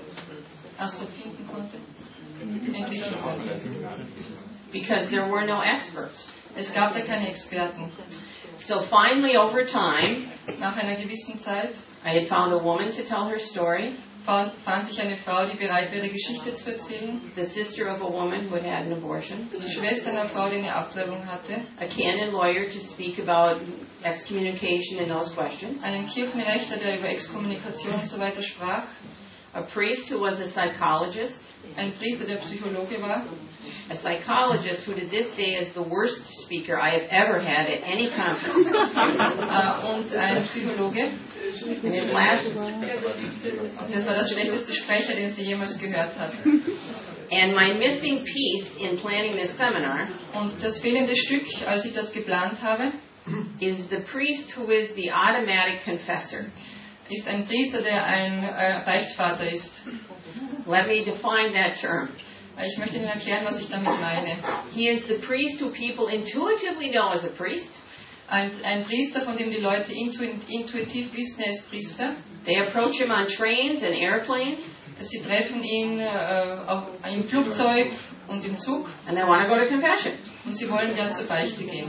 Entwickeln konnte. Because there were no experts. Es gab da keine Experten. So finally, over time, nach einer gewissen Zeit, I had found a woman to tell her story. Fand sich eine Frau, die bereit war, ihre Geschichte zu erzählen. The sister of a woman who had had an abortion. Die Schwester einer Frau, die eine Abtreibung hatte. A canon lawyer to speak about excommunication and those questions. Einen Kirchenrechtler, der über Exkommunikation und so weiter sprach. A priest who was a psychologist. Ein Priester, der Psychologe war. A psychologist who to this day is the worst speaker I have ever had at any conference. Und ein Psychologe. In his last, das war das schlechteste Sprecher, den sie jemals gehört hat. And my missing piece in planning this seminar, und das fehlende Stück, als ich das geplant habe, is the priest who is the automatic confessor. Ist ein Priester, der ein Beichtvater ist. Let me define that term. Ich möchte Ihnen erklären, was ich damit meine. He is the priest who people intuitively know as a priest. Ein Priester, von dem die Leute intuitiv wissen, er ist Priester. They approach him on trains and airplanes. Sie treffen ihn im Flugzeug und im Zug. And they want to go to confession. Und sie wollen gern zur Beichte gehen.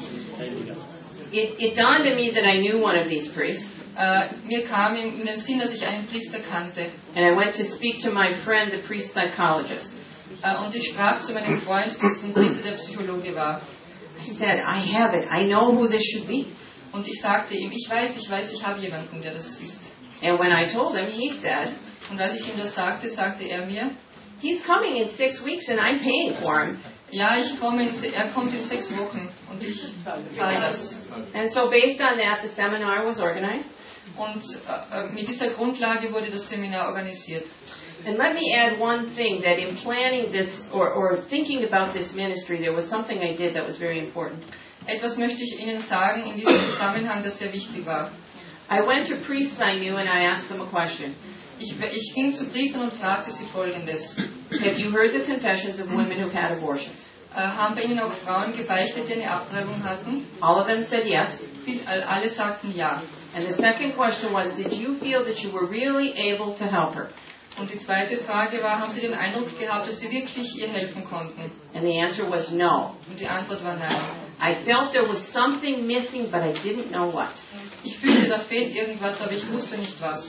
It dawned on me that I knew one of these priests. Mir kam in den Sinn, dass ich einen Priester kannte. And I went to speak to my friend, the priest psychologist. Und ich sprach zu meinem Freund, dessen Priester der Psychologe war. I said, I have it. I know who this should be. Und ich sagte ihm, ich weiß, ich habe jemanden, der das ist. And when I told him, he said, Und als ich ihm das sagte, sagte er mir, he's coming in 6 weeks and I'm paying for him. Ja, er kommt in 6 Wochen und ich zahle das. And so based on that, the seminar was organized. Und mit dieser Grundlage wurde das Seminar organisiert. And let me add one thing, that in planning this or thinking about this ministry, there was something I did that was very important. Etwas möchte ich Ihnen sagen in diesem Zusammenhang, das sehr wichtig war. I went to priests I knew and I asked them a question. Ich ging zu Priestern und fragte sie Folgendes. Have you heard the confessions of women who've had abortions? Haben bei Ihnen auch Frauen gebeichtet, die eine Abtreibung hatten? All of them said yes. Alle sagten ja. And the second question was, did you feel that you were really able to help her? Und die zweite Frage war, haben Sie den Eindruck gehabt, dass Sie wirklich ihr helfen konnten? And the answer was no. Und die Antwort war nein. I felt there was something missing, but I didn't know what. Ich fühlte, da fehlt irgendwas, aber ich wusste nicht was.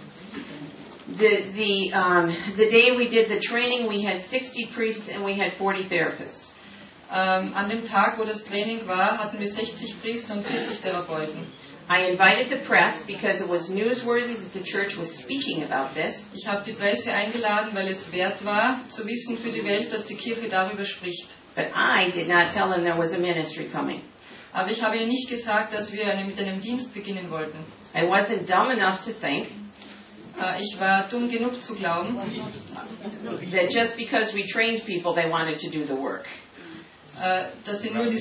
The day we did the training, we had 60 priests and we had 40 therapists. An dem Tag, wo das Training war, hatten wir 60 Priester und 40 Therapeuten. I invited the press because it was newsworthy that the church was speaking about this. Ich habe die Presse eingeladen, weil es wert war, zu wissen für die Welt, dass die Kirche darüber spricht. But I did not tell them there was a ministry coming. Aber ich habe ihnen nicht gesagt, dass wir mit einem Dienst beginnen wollten. I wasn't dumb enough to think ich war dumm genug zu glauben, that just because we trained people, they wanted to do the work. Dass sie nur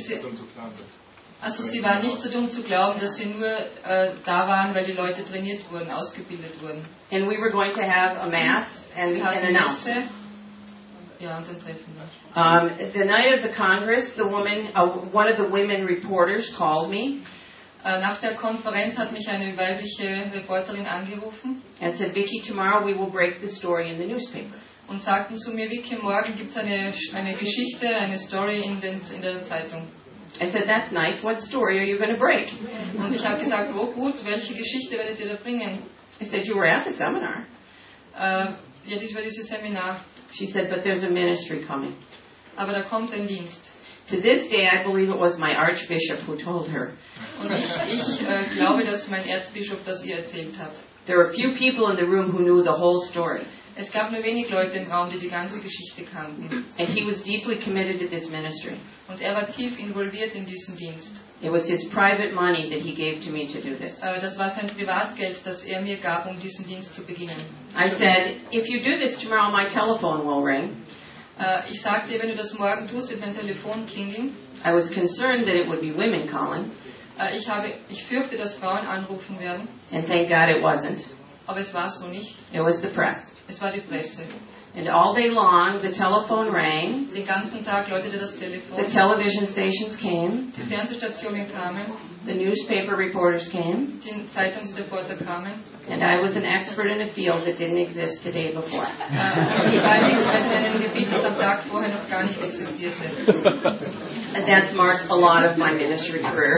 Also sie waren nicht so dumm zu glauben, dass sie nur da waren, weil die Leute trainiert wurden, ausgebildet wurden. And we were going to have a mass and an announcement. Ja, und ein Treffen. The night of the Congress, one of the women reporters called me. Nach der Konferenz hat mich eine weibliche Reporterin angerufen. And said, Vicky, tomorrow we will break the story in the newspaper. Und sagten zu mir, Vicky, morgen gibt es eine Geschichte, eine Story in der Zeitung. I said, that's nice. What story are you going to break? Und ich habe gesagt, oh gut, welche Geschichte werdet ihr da bringen? I said, you were at the seminar. Ja, das war dieses Seminar. She said, but there's a ministry coming. Aber da kommt ein Dienst. To this day, I believe it was my archbishop who told her. Und ich glaube, dass mein Erzbischof das ihr erzählt hat. There were few people in the room who knew the whole story. Es gab nur wenig Leute im Raum, die die ganze Geschichte kannten. And he was deeply committed to this ministry. Und er war tief involviert in diesen Dienst. It was his private money that he gave to me to do this. Das war sein Privatgeld, das er mir gab, um diesen Dienst zu beginnen. I said, if you do this tomorrow, my telephone will ring. Ich sagte, wenn du das morgen tust, wird mein Telefon klingeln. I was concerned that it would be women calling. Ich fürchte, dass Frauen anrufen werden. And thank God it wasn't. Aber es war so nicht. It was the press. Es war die Presse. And all day long, the telephone rang. Den ganzen Tag läutete das Telefon. The television stations came. Die Fernsehstationen kamen. The newspaper reporters came. Die Zeitungsreporter kamen. And I was an expert in a field that didn't exist the day before. Und ich war ein Experte in einem Gebiet, das am Tag vorher noch gar nicht existierte. And that's marked a lot of my ministry career.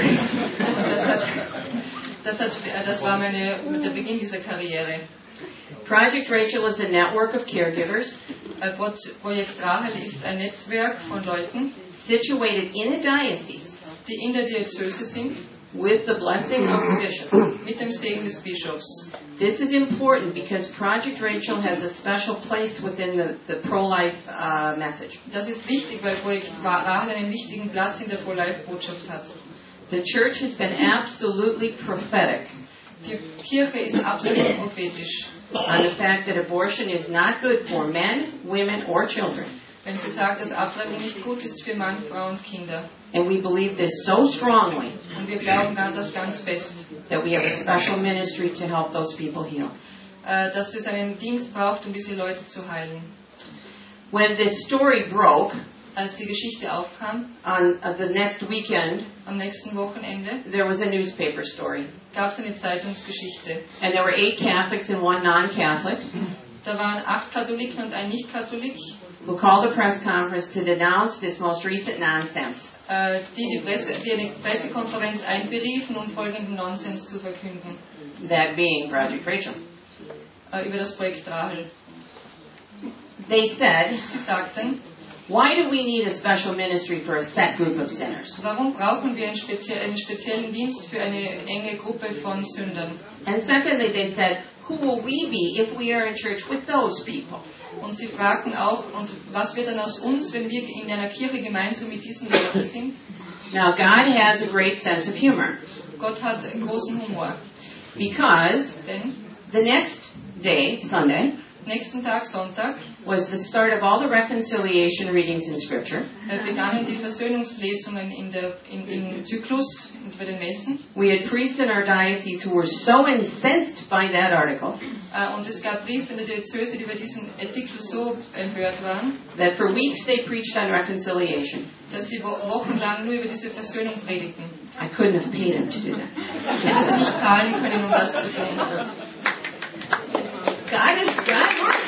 Das war der Beginn dieser Karriere. Project Rachel is a network of caregivers. Projekt Rahel ist ein Netzwerk von Leuten, situated in a diocese, die in der Diözese sind, with the blessing of the bishop. Mit dem Segen des Bischofs. This is important because Project Rachel has a special place within the pro-life message. Das ist wichtig, weil Projekt Rahel einen wichtigen Platz in der Pro-Life-Botschaft hat. The church has been absolutely prophetic. Die Kirche ist absolut prophetisch. On the fact that abortion is not good for men, women, or children. Wenn sie sagt, dass Abtreibung nicht gut ist für Mann, Frau und Kinder. And we believe this so strongly. Und wir glauben das ganz fest. That we have a special ministry to help those people heal. Dass es einen Dienst braucht, um diese Leute zu heilen. When this story broke, als die Geschichte aufkam, on the next weekend, am nächsten Wochenende, there was a newspaper story. Gab es eine Zeitungsgeschichte. And there were 8 Catholics and 1 non-Catholic. Da waren 8 Katholiken und ein Nicht-Katholik. Who called a press conference to denounce this most recent nonsense. Die eine Pressekonferenz einberiefen, um folgenden Nonsens zu verkünden. That being Project Rachel. Über das Projekt Rahel. They said, sie sagten, why do we need a special ministry for a set group of sinners? Warum brauchen wir einen speziellen Dienst für eine enge Gruppe von Sündern? And secondly, they said, who will we be if we are in church with those people? Und sie fragten auch, und was wird dann aus uns, wenn wir in einer Kirche gemeinsam mit diesen Leuten sind? Now, God has a great sense of humor. Gott hat großen Humor. Because Denn the next day, Sunday, nächsten Tag, Sonntag, was the start of all the reconciliation readings in Scripture. Begannen die Versöhnungslesungen im Zyklus bei den Messen. We had priests in our diocese who were so incensed by that article Und es gab Priester in der Diözese, die über diesen Artikel so empört waren, that for weeks they preached on reconciliation. dass sie wochenlang nur über diese Versöhnung predigten. I couldn't have paid him to do that. Ich hätte sie nicht zahlen können, um das zu tun. God works.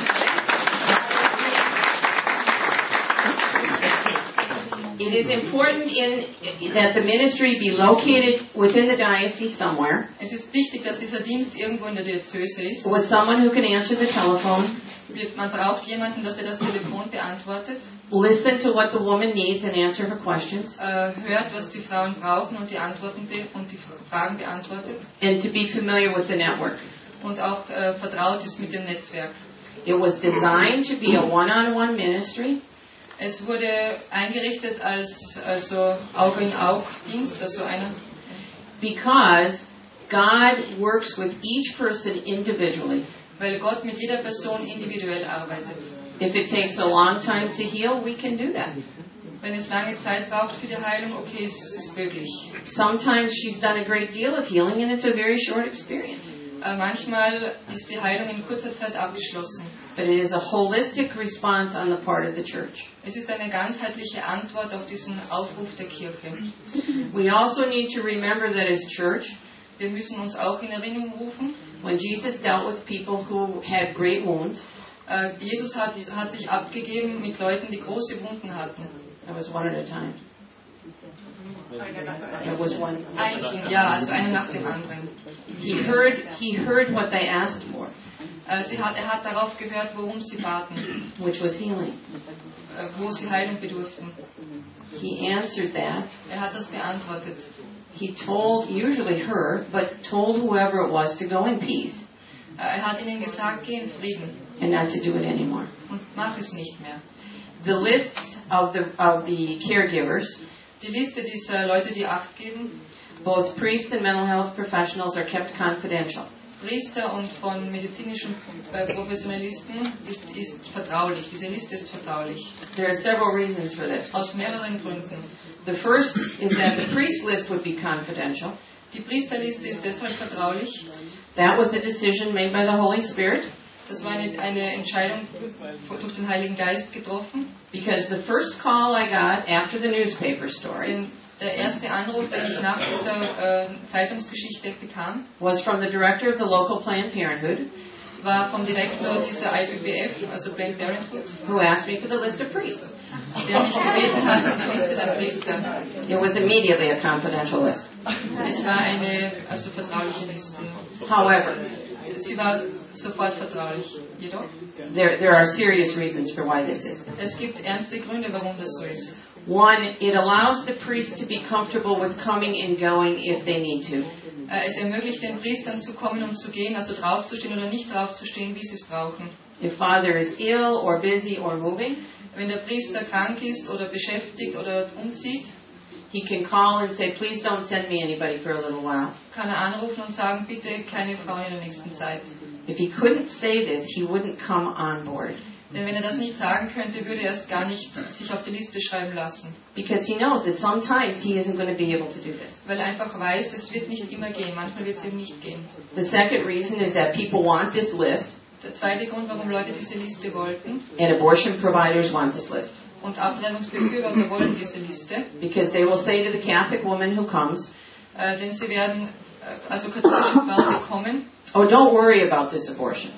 It is important that the ministry be located within the diocese somewhere. Es ist wichtig, dass dieser Dienst irgendwo in der Diözese ist. With someone who can answer the telephone. Man braucht jemanden, dass das Telefon beantwortet. Listen to what the woman needs and answer her questions. Hört, was die Frauen brauchen und die Fragen beantwortet. And to be familiar with the network. Und auch vertraut ist mit dem Netzwerk. It was designed to be a one-on-one ministry. Es wurde eingerichtet als Auge-in-Auge-Dienst, also einer. Because God works with each person individually. Weil Gott mit jeder Person individuell arbeitet. If it takes a long time to heal, we can do that. Wenn es lange Zeit braucht für die Heilung, okay, es ist möglich. Sometimes she's done a great deal of healing and it's a very short experience. Manchmal ist die Heilung in kurzer Zeit abgeschlossen. But it is a holistic response on the part of the church. Es ist eine ganzheitliche Antwort auf diesen Aufruf der Kirche. We also need to remember that as church, wir müssen uns auch in Erinnerung rufen, when Jesus dealt with people who had great wounds, Jesus hat sich abgegeben mit Leuten, die große Wunden hatten. That was one at a time. It was one. Ja, also eine nach dem anderen. He heard what they asked for. Er hat darauf gehört, worum sie baten. Which was healing. Wo sie Heilung bedurften. He answered that. Er hat das beantwortet. He told, usually her, but told whoever it was to go in peace. Er hat ihnen gesagt, geh in Frieden. And not to do it anymore. Und mach es nicht mehr. The lists of the caregivers. Die Liste dieser Leute, die Acht geben. Both priests and mental health professionals are kept confidential. Priester und von medizinischen Professionalisten ist vertraulich. Diese Liste ist vertraulich. There are several reasons for this. Aus mehreren Gründen. The first is that the priest list would be confidential. Die Priesterliste ist deshalb vertraulich. That was a decision made by the Holy Spirit. Das war eine Entscheidung durch den Heiligen Geist getroffen. Because the first call I got after the newspaper story der erste Anruf, den ich nach dieser Zeitungsgeschichte bekam, was from the director of the local Planned Parenthood, war vom Direktor dieser IPPF, also Planned Parenthood, who asked me for the list of priests. Der mich gebeten hat um die Liste der Priester. It was immediately a confidential list. Es war eine vertrauliche Liste. However, sie war sofort vertraulich. Jedoch there are serious reasons for why this is. Es gibt ernste Gründe, warum das so ist. One, it allows the priest to be comfortable with coming and going if they need to. Es ermöglicht den Priestern zu kommen und zu gehen, also draufzustehen oder nicht draufzustehen, wie sie es brauchen. If father is ill or busy or moving, wenn der Priester krank ist oder beschäftigt oder umzieht, he can call and say, please don't send me anybody for a little while. Kann er anrufen und sagen, bitte keine Frauen in der nächsten Zeit. If he couldn't say this, he wouldn't come on board. Denn wenn er das nicht sagen könnte, würde er es gar nicht sich auf die Liste schreiben lassen. Because he knows that sometimes he isn't going to be able to do this. Weil er einfach weiß, es wird nicht immer gehen. Manchmal wird es eben nicht gehen. The second reason is that people want this list. Der zweite Grund, warum Leute diese Liste wollten. And abortion providers want this list. Und Abtreibungsbefürworter wollen diese Liste. Because they will say to the Catholic woman who comes, denn sie werden, also katholische Frauen, die kommen, oh, don't worry about this abortion.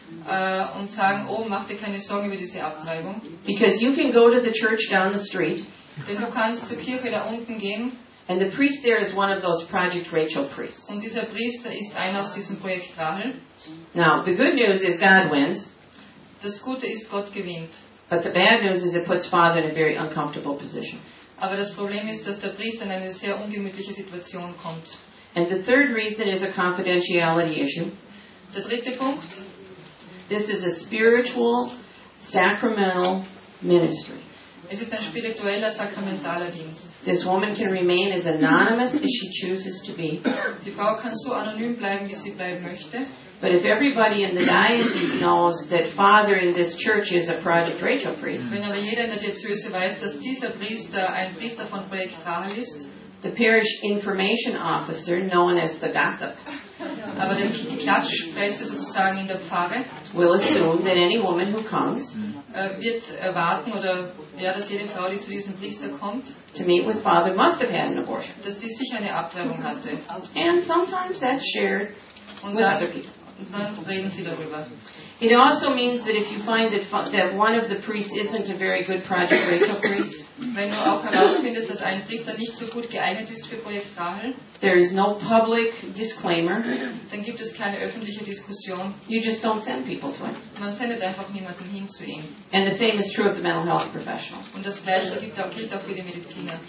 Und sagen, oh, mach dir keine Sorgen über diese Abtreibung. Because you can go to the church down the street. Denn du kannst zur Kirche da unten gehen. And the priest there is one of those Project Rachel priests. Und dieser Priester ist einer aus diesem Projekt Rahel. Now, the good news is God wins. Das Gute ist, Gott gewinnt. But the bad news is it puts Father in a very uncomfortable position. Aber das Problem ist, dass der Priester in eine sehr ungemütliche Situation kommt. And the third reason is a confidentiality issue. Der dritte Punkt. This is a spiritual, sacramental ministry. Es ist ein spiritueller, sakramentaler Dienst. This woman can remain as anonymous as she chooses to be. Die Frau kann so anonym bleiben, wie sie bleiben möchte. But if everybody in the diocese knows that Father in this church is a Project Rachel priest, wenn aber jeder in der Diözese weiß, dass dieser Priester ein Priester von Projekt Rahel ist, the parish information officer, known as the gossip, aber die Klatschpresse sozusagen in der Pfarre, will assume that any woman who comes wird erwarten, oder ja, dass jede Frau, die zu diesem Priester kommt, to meet with Father must have had an abortion. dass die sicher eine Abtreibung hatte. And sometimes that's shared with other people. Und dann reden sie darüber. It also means that if you find that one of the priests isn't a very good Project Rachel priest, wenn du auch herausfindest, dass ein Priester nicht so gut geeignet ist für Projekt Rahel, there is no public disclaimer. dann gibt es keine öffentliche Diskussion. You just don't send people to him. Man sendet einfach niemanden hin zu ihm. And the same is true of the mental health professionals. Und das Gleiche gilt auch für die Mediziner.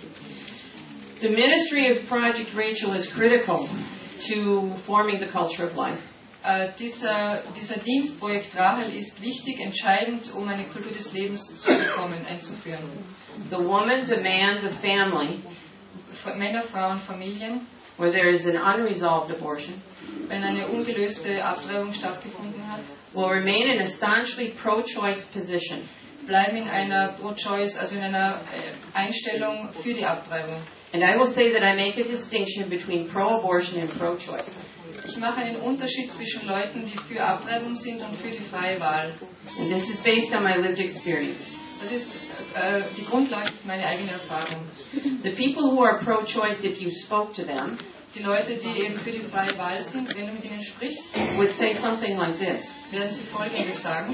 The ministry of Project Rachel is critical to forming the culture of life. Dieser Dienst, Projekt Rahel, ist wichtig, entscheidend, um eine Kultur des Lebens zu bekommen, einzuführen. The woman, the man, the family, Männer, Frauen, Familien, where there is an unresolved abortion, wenn eine ungelöste Abtreibung stattgefunden hat, will remain in a staunchly pro-choice position. Bleiben in einer Pro-Choice, also in einer Einstellung für die Abtreibung. And I will say that I make a distinction between pro-abortion and pro-choice. Ich mache einen Unterschied zwischen Leuten, die für Abtreibung sind und für die freie Wahl. And this is based on my lived experience. Das ist die Grundlage ist meine eigene Erfahrung. The people who are pro-choice, if you spoke to them, die Leute, die eben für die freie Wahl sind, wenn du mit ihnen sprichst, would say something like this. Werden sie Folgendes sagen.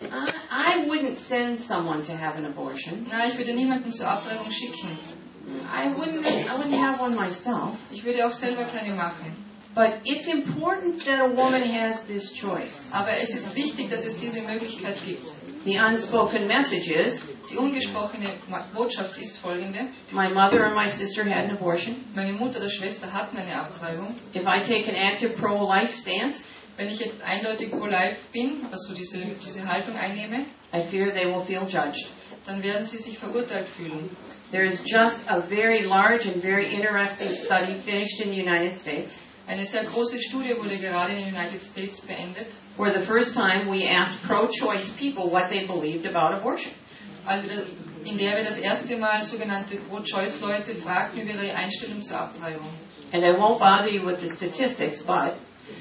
I wouldn't send someone to have an abortion. Nein, ich würde niemanden zur Abtreibung schicken. I wouldn't have one myself. Ich würde auch selber keine machen. But it's important that a woman has this choice. Aber es ist wichtig, dass es diese Möglichkeit gibt. The unspoken message is, die ungesprochene Botschaft ist folgende. My mother and my sister had an abortion. Meine Mutter oder Schwester hatten eine Abtreibung. If I take an active pro-life stance, wenn ich jetzt eindeutig pro-life bin, also diese Haltung einnehme, I fear they will feel judged. Dann werden sie sich verurteilt fühlen. There is just a very large and very interesting study finished in the United States. Eine sehr große Studie wurde gerade in den United States beendet. For the first time, we asked pro-choice people what they believed about abortion. Also in der wir das erste Mal sogenannte Pro-Choice-Leute fragten über ihre Einstellung zur Abtreibung. And I won't bother you with the statistics, but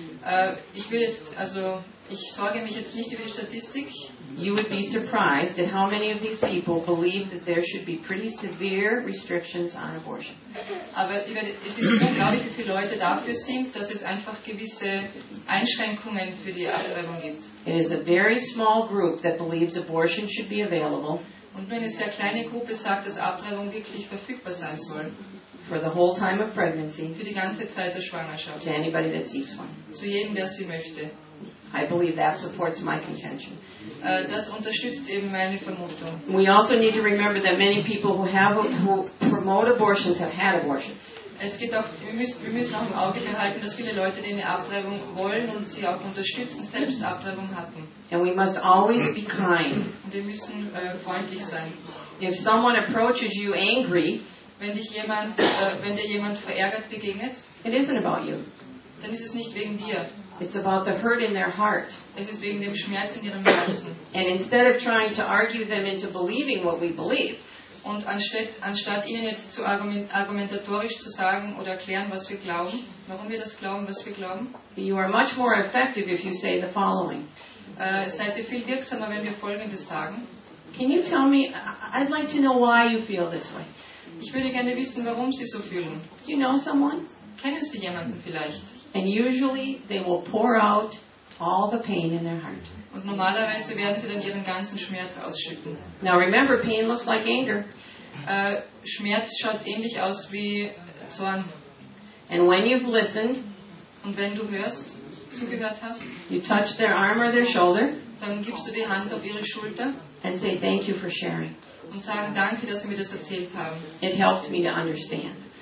ich sorge mich jetzt nicht über die Statistik. You would be surprised at how many of these people believe that there should be pretty severe restrictions on abortion. Aber es ist unglaublich, wie viele Leute dafür sind, dass es einfach gewisse Einschränkungen für die Abtreibung gibt. It is a very small group that believes abortion should be available. Und nur eine sehr kleine Gruppe sagt, dass Abtreibung wirklich verfügbar sein soll. For the whole time of pregnancy. Für die ganze Zeit der Schwangerschaft. To anybody that seeks one. Zu jedem, der sie möchte. I believe that supports my contention. Das unterstützt eben meine Vermutung. We also need to remember that many people who promote abortions have had abortions. Es geht auch, wir müssen auch im Auge behalten, dass viele Leute, die eine Abtreibung wollen und sie auch unterstützen, selbst Abtreibung hatten. And we must always be kind. Und wir müssen freundlich sein. If someone approaches you angry, wenn dir jemand verärgert begegnet, it isn't about you. Dann ist es nicht wegen dir. It's about the hurt in their heart. Es ist wegen dem Schmerz in ihrem Herzen. And instead of trying to argue them into believing what we believe, und anstatt ihnen jetzt zu argumentatorisch zu sagen oder erklären, was wir glauben, warum wir das glauben, was wir glauben, you are much more effective if you say the following. Seid ihr viel wirksamer, wenn wir Folgendes sagen. Can you tell me? I'd like to know why you feel this way. Ich würde gerne wissen, warum Sie so fühlen. Do you know someone? Kennen Sie jemanden vielleicht? And usually they will pour out all the pain in their heart. Und normalerweise werden sie dann ihren ganzen Schmerz ausschütten. Now remember, pain looks like anger. Schmerz schaut ähnlich aus wie Zorn. And when you've listened, und wenn du zugehört hast, you touch their arm or their shoulder, dann gibst du die Hand auf ihre Schulter and say thank you for sharing. Und sagen danke, dass Sie mir das erzählt haben. It helped me to understand.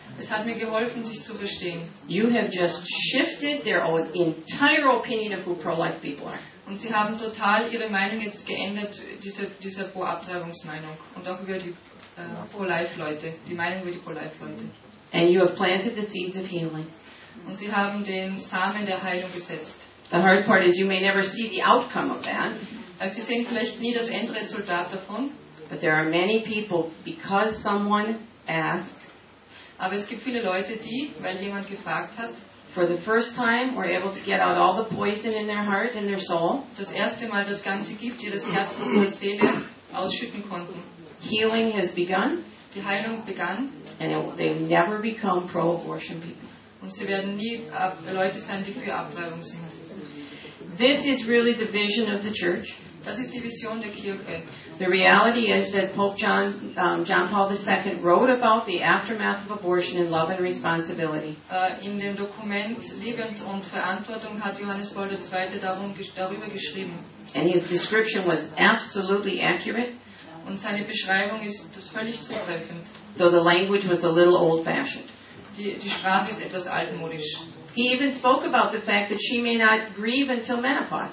Es hat mir geholfen, sich zu verstehen. You have just shifted their entire opinion of who pro-life people are. Und sie haben total ihre Meinung jetzt geändert, dieser Pro-Abtreibungsmeinung. Und auch über die Pro-Life-Leute, die Meinung über die Pro-Life-Leute. And you have planted the seeds of healing. Und sie haben den Samen der Heilung gesetzt. The hard part is you may never see the outcome of that. Also sie sehen vielleicht nie das Endresultat davon. But there are many people, because someone asked, aber es gibt viele Leute, die, weil jemand gefragt hat, for the first time were able to get out all the poison in their heart and their soul. Das erste Mal das ganze Gift ihres Herzens und ihrer Seele ausschütten konnten. Healing has begun. Die Heilung begann. And they never become pro-abortion people. Und sie werden nie Leute sein, die für Abtreibung sind. This is really the vision of the church. Das ist die Vision der Kirche. The reality is that Pope John Paul II wrote about the aftermath of abortion in love and responsibility. In dem Dokument Liebe und Verantwortung hat Johannes Paul II. Darüber geschrieben. And his description was absolutely accurate. Und seine Beschreibung ist völlig zutreffend. Though the language was a little old-fashioned. Die Sprache ist etwas altmodisch. He even spoke about the fact that she may not grieve until menopause.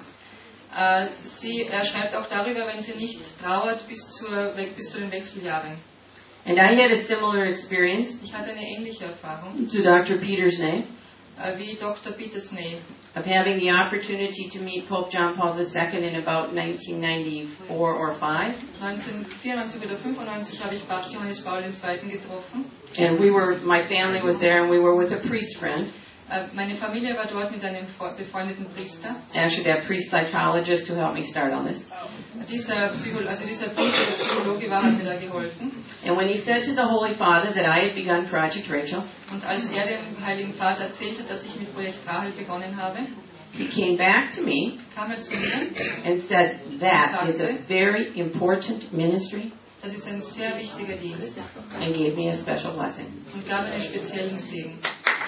Er schreibt auch darüber, wenn sie nicht trauert bis zu den Wechseljahren. And I had a similar experience. Ich hatte eine ähnliche Erfahrung. To Dr. Peter's name. Wie Dr. Peter's name. Of having the opportunity to meet Pope John Paul II in about 1994 or 5. 1994 oder 95 habe ich Papst Johannes Paul II. Getroffen. And my family was there, and we were with a priest friend. Meine Familie war dort mit einem befreundeten Priester. Actually, that priest psychologist who helped me start on this. Dieser Priester, der Psychologe war, hat mir da geholfen. And when he said to the Holy Father that I had begun Project Rachel, und als dem Heiligen Vater erzählte, dass ich mit Projekt Rahel begonnen habe, he came back to me kam zu mir and said, that is a very important ministry. Das ist ein sehr wichtiger Dienst. And gave me a special blessing. Und gab mir einen speziellen Segen.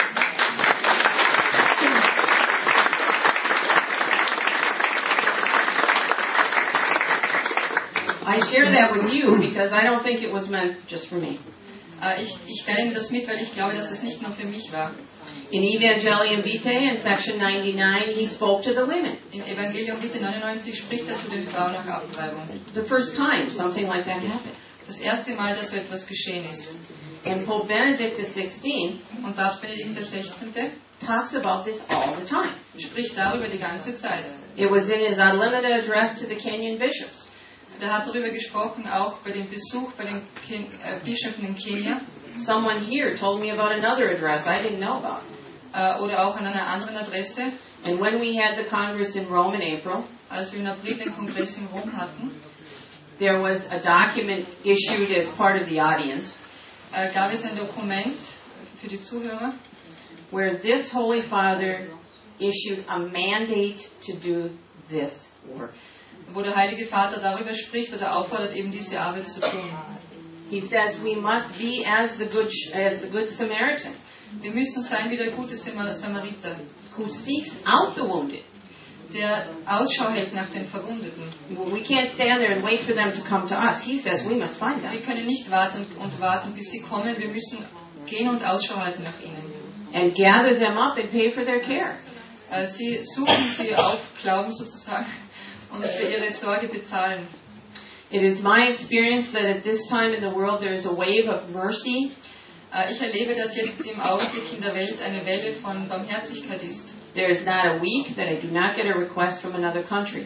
I share that with you because I don't think it was meant just for me. Ich teile Ihnen das mit, weil ich glaube, dass es nicht nur für mich war. In Evangelium Vitae, in section 99, he spoke to the women. In Evangelium Vitae 99 spricht zu den Frauen nach Abtreibung. The first time something like that happened. Das erste Mal, dass so etwas geschehen ist. And Pope Benedict XVI und Papst Benedikt XVI. Talks about this all the time. Spricht darüber die ganze Zeit. It was in his unlimited address to the Kenyan bishops. Er hat darüber gesprochen, auch bei dem Besuch bei den Bischöfen in Kenia. Someone here told me about another address I didn't know about. Oder auch an einer anderen Adresse. And when we had the Congress in Rome in April, als wir im April den Kongress in Rom hatten, there was a document issued as part of the audience. Gab es ein Dokument für die Zuhörer, where this Holy Father issued a mandate to do this work. Wo der Heilige Vater darüber spricht oder auffordert, eben diese Arbeit zu tun. He says we must be as the good Samaritan. Wir müssen sein wie der gute Samariter, who seeks out the wounded. Der Ausschau hält nach den Verwundeten. We can't stand there and wait for them to come to us. He says we must find them. Wir können nicht warten, bis sie kommen. Wir müssen gehen und Ausschau halten nach ihnen. And gather them up and pay for their care. Sie suchen sie auf, glauben sozusagen, und für ihre Sorge bezahlen. It is my experience that at this time in the world there is a wave of mercy. Ich erlebe, dass jetzt im Augenblick in der Welt eine Welle von Barmherzigkeit ist. There is not a week that I do not get a request from another country.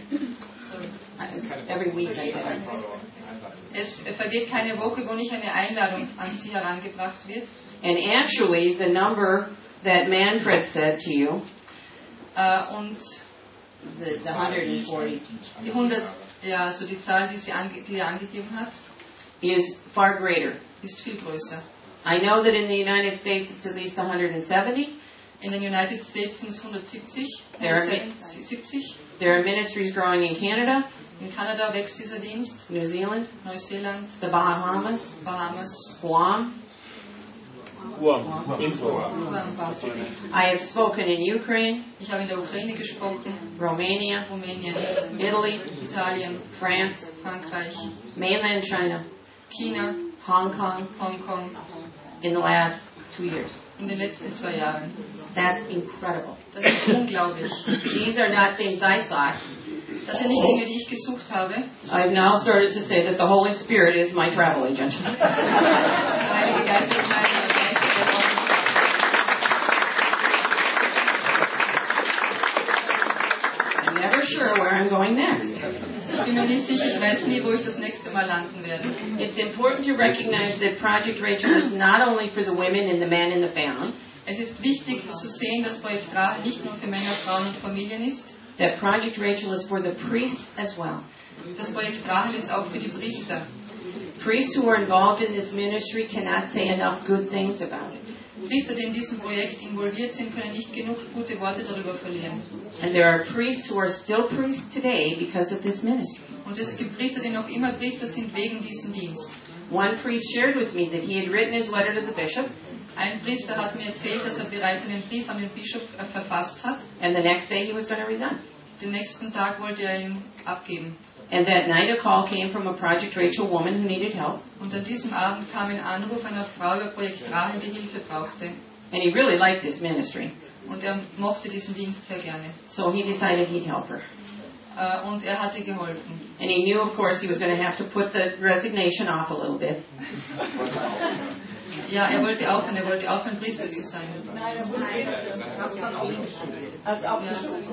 Every week I get it. Es vergeht keine Woche, wo nicht eine Einladung an Sie herangebracht wird. And actually, the number that Manfred said to you, und the 140, die 100, ja, so die Zahl, die er angegeben hat, is far greater. Ist viel größer. I know that in the United States it's at least 170. In den United States sind es 170. There are ministries growing in Canada. In Kanada wächst dieser Dienst. New Zealand. Neuseeland. The Bahamas. Guam. I have spoken in Ukraine. Ich habe in der Ukraine gesprochen. Romania. Rumänien. Italy. Italien. France. Frankreich. Mainland China. China. Hong Kong. Hong Kong. In the last 2 years. In den letzten 2 Jahren. That's incredible. Das ist unglaublich. These are not things I sought. Das sind nicht Dinge, die ich gesucht habe. I've now started to say that the Holy Spirit is my travel agent. Der Heilige Geist ist mein I'm never sure where I'm going next. Ich bin mir nicht sicher, ich weiß nie, wo ich das nächste Mal landen werde. It's important to recognize that Project Rachel is not only for the women and the men in the family. Es ist wichtig zu sehen, dass Projekt Rahel nicht nur für Männer, Frauen und Familien ist. That Project Rachel is for the priests as well. Das Projekt Rahel ist auch für die Priester. Priests who are involved in this ministry cannot say enough good things about it. Priester, die in diesem Projekt involviert sind, können nicht genug gute Worte darüber verlieren. And there are priests who are still priests today because of this ministry. Und es gibt Priester, die noch immer Priester sind wegen diesem Dienst. One priest shared with me that he had written his letter to the bishop. Ein Priester hat mir erzählt, dass er bereits einen Brief an den Bischof verfasst hat. And the next day he was going to resign. Den nächsten Tag wollte er ihn abgeben. And that night a call came from a Project Rachel woman who needed help. Und an diesem Abend kam ein Anruf einer Frau über Projekt Rahel, die Hilfe brauchte. And he really liked this ministry. Und er mochte diesen Dienst sehr gerne. So he decided he'd help her. Und er hatte geholfen. And he knew, of course, he was going to have to put the resignation off a little bit. Ja, er wollte aufhören, Priester zu sein. Nein, das kann auch nicht. Also aufgeschoben.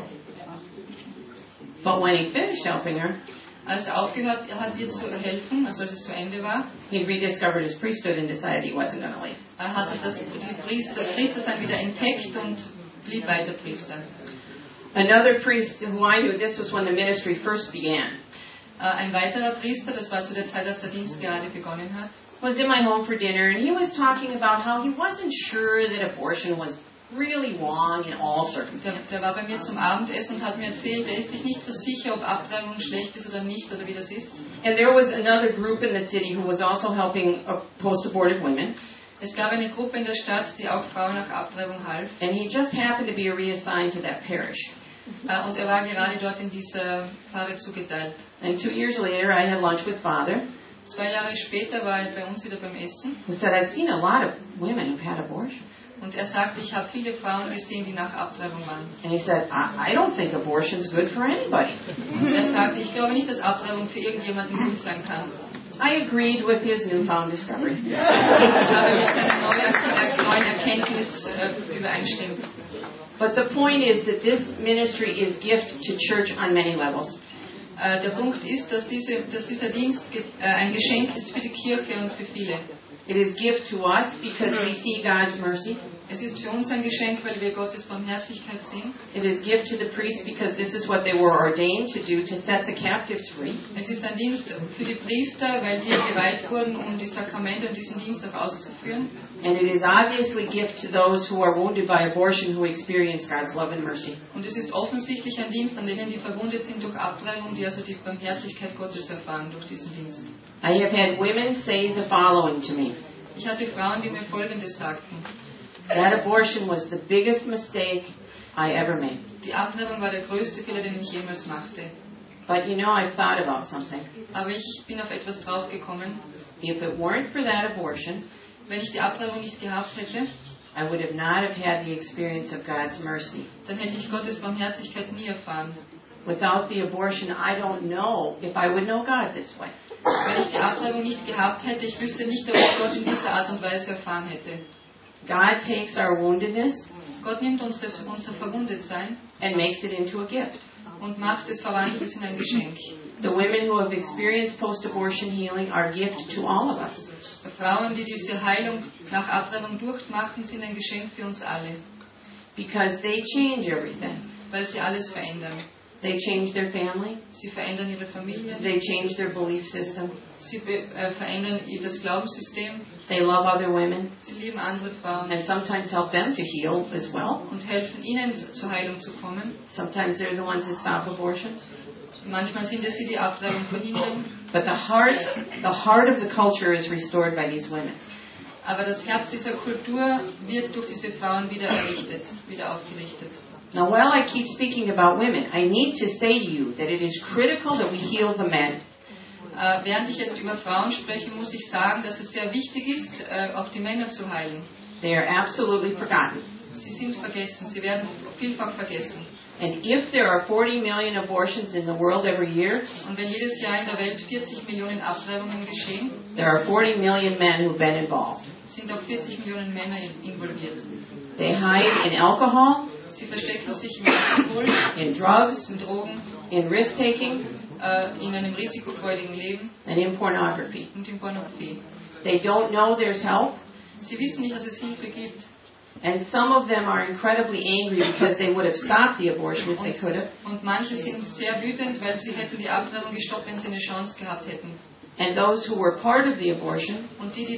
But when he finished helping her, als er aufgehört hat, ihr zu helfen, also als es zu Ende war, he rediscovered his priesthood and decided he wasn't going to leave. Hat er das Priestersein wieder entdeckt und blieb weiter Priester. Another priest who I knew, this was when the ministry first began. Ein weiterer Priester, das war zu der Zeit, als der Dienst gerade begonnen hat, was in my home for dinner, and he was talking about how he wasn't sure that abortion was really wrong in all circumstances. Der war bei mir zum Abendessen und hat mir erzählt, er ist sich nicht so sicher, ob Abtreibung schlecht ist oder nicht, oder wie das ist. And there was another group in the city who was also helping post-abortive women. Es gab eine Gruppe in der Stadt, die auch Frauen nach Abtreibung half. And he just happened to be reassigned to that parish. Und er war gerade dort in dieser Pfarre zugeteilt. And 2 years later, I had lunch with Father. 2 Jahre später war er bei uns wieder beim Essen. He said, I've seen a lot of women who've had abortion. Und er sagte, ich habe viele Frauen gesehen, die nach Abtreibung waren. And he said, I don't think abortion's good for anybody. Und er sagte, ich glaube nicht, dass Abtreibung für irgendjemanden gut sein kann. I agreed with his newfound discovery. Ich habe mit seiner neuen Erkenntnis übereinstimmt. But the point is that this ministry is gift to church on many levels. Der Punkt ist, dass dieser Dienst ein Geschenk ist für die Kirche und für viele. It is gift to us because we see God's mercy. Es ist für uns ein Geschenk, weil wir Gottes Barmherzigkeit sehen. It is gift to the priests because this is what they were ordained to do, to set the captives free. Es ist ein Dienst für die Priester, weil die geweiht wurden, um die Sakramente und diesen Dienst auch auszuführen. And it is obviously gift to those who are wounded by abortion who experience God's love and mercy. Und es ist offensichtlich ein Dienst an denen, die verwundet sind durch Abtreibung, die also die Barmherzigkeit Gottes erfahren durch diesen Dienst. I have had women say the following to me. Ich hatte Frauen, die mir Folgendes sagten. That abortion was the biggest mistake I ever made. Die Abtreibung war der größte Fehler, den ich jemals machte. But you know, I've thought about something. Aber ich bin auf etwas draufgekommen. If it weren't for that abortion, wenn ich die Abtreibung nicht gehabt hätte, I would have not have had the experience of God's mercy. Dann hätte ich Gottes Barmherzigkeit nie erfahren. Without the abortion, I don't know if I would know God this way. Wenn ich die Abtreibung nicht gehabt hätte, ich wüsste nicht, ob ich Gott in dieser Art und Weise erfahren hätte. God takes our woundedness Gott nimmt unser Verwundetsein and makes it into a gift. Und verwandelt es in ein Geschenk. The women who have experienced post-abortion healing are a gift to all of us. Frauen, die diese Heilung nach Abtreibung durchmachen, sind ein Geschenk für uns alle. Because they change everything. Weil sie alles verändern. They change their family. Sie verändern ihre Familie. They change their belief system. Sie verändern das Glaubenssystem. They love other women. Sie lieben andere Frauen. And sometimes help them to heal as well. Und helfen ihnen zur Heilung zu kommen. Sometimes they're the ones that stop abortions. Manchmal sind es die Abtreibung verhindern. But the heart of the culture is restored by these women. Aber das Herz dieser Kultur wird durch diese Frauen wieder errichtet, wieder aufgerichtet. Now, while I keep speaking about women, I need to say to you that it is critical that we heal the men. Während ich jetzt über Frauen spreche, muss ich sagen, dass es sehr wichtig ist, auch die Männer zu heilen. They are absolutely forgotten. Sie sind vergessen, sie werden vielfach vergessen. And if there are 40 million abortions in the world every year, und wenn jedes Jahr in der Welt 40 Millionen Abtreibungen geschehen, there are 40 million men who've been involved. Sind auch 40 Millionen Männer involviert. They hide in alcohol, sie verstecken sich im Alkohol, in drugs, in Drogen, in risk-taking, in einem risikofreudigen Leben, and in pornography. Und in Pornografie. They don't know there's help. Sie wissen nicht, dass es Hilfe gibt. And some of them are incredibly angry because they would have stopped the abortion if they could have. Und manche sind sehr wütend, weil sie hätten die Abtreibung gestoppt, wenn sie eine Chance gehabt hätten. And those who were part of the abortion, und die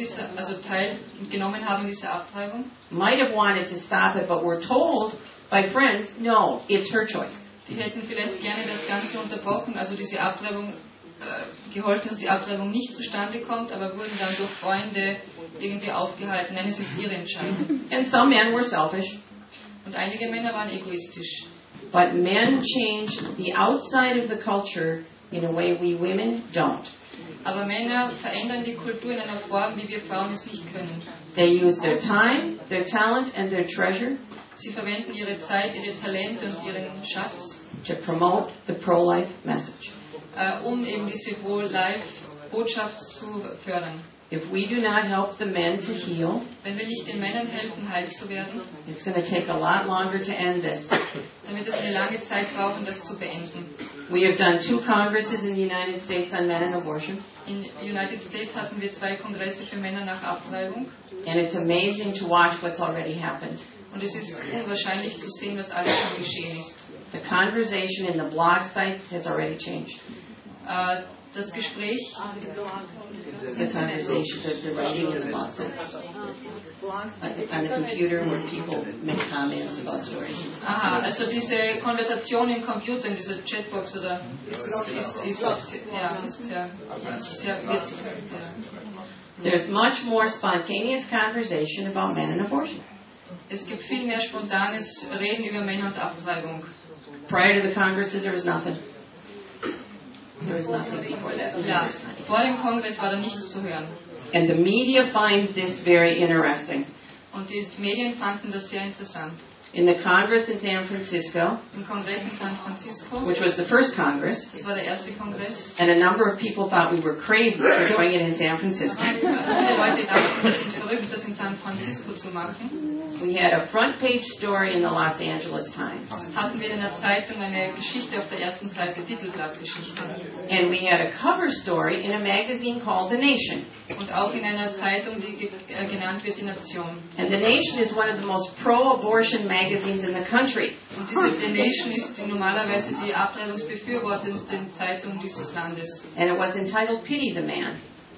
teilgenommen haben dieser Abtreibung, might have wanted to stop it, but were told by friends, no, it's her choice. Die hätten vielleicht gerne das Ganze unterbrochen, also diese Abtreibung geholfen, dass die Abtreibung nicht zustande kommt, aber wurden dann durch Freunde irgendwie aufgehalten. Nein, es ist ihre Entscheidung. And some men were selfish. Und einige Männer waren egoistisch. But men change the outside of the culture in a way we women don't. Aber Männer verändern die Kultur in einer Form, wie wir Frauen es nicht können. They use their time, their talent and their treasure. Sie verwenden ihre Zeit, ihre Talente und ihren Schatz. To promote the pro-life message. Um eben diese Pro-Life-Botschaft zu fördern. If we do not help the men to heal, wenn wir nicht den Männern helfen, heil zu werden, it's going to take a lot longer to end this. Dann wird es eine lange Zeit brauchen, das zu beenden. We have done 2 congresses in the United States on men and abortion. In United States hatten wir 2 Kongresse für Männer nach Abtreibung. And it's amazing to watch what's already happened. Und es ist unwahrscheinlich zu sehen, was alles schon geschehen ist. The conversation in the blog sites has already changed. Das Gespräch, the conversation, the writing in the blog sites. On the computer where people make comments about stories. Aha, also diese Konversation im Computer, in dieser Chatbox, oder ist sehr witzig. There's much more spontaneous conversation about men and abortion. Es gibt viel mehr spontanes Reden über Männer und Abtreibung. Prior to the congresses, there was nothing. There was nothing before that. Ja, vor dem Kongress war da nichts zu hören. And the media finds this very interesting. Und die Medien fanden das sehr interessant. In the Congress in San Francisco, im Kongress in San Francisco, which was the first Congress, das war der erste Kongress, and a number of people thought we were crazy for doing it in San Francisco. Viele Leute dachten, wir sind verrückt, das in San Francisco zu machen. We had a front page story in the Los Angeles Times. Hatten wir in der Zeitung eine Geschichte auf der ersten Seite, Titelblattgeschichte. And we had a cover story in a magazine called The Nation. Und auch in einer Zeitung, die genannt wird Die Nation. And The Nation is one of the most pro-abortion magazines in the country. Und diese The Nation ist normalerweise die abtreibungsbefürwortendste Zeitung dieses Landes. And it was entitled Pity the Man.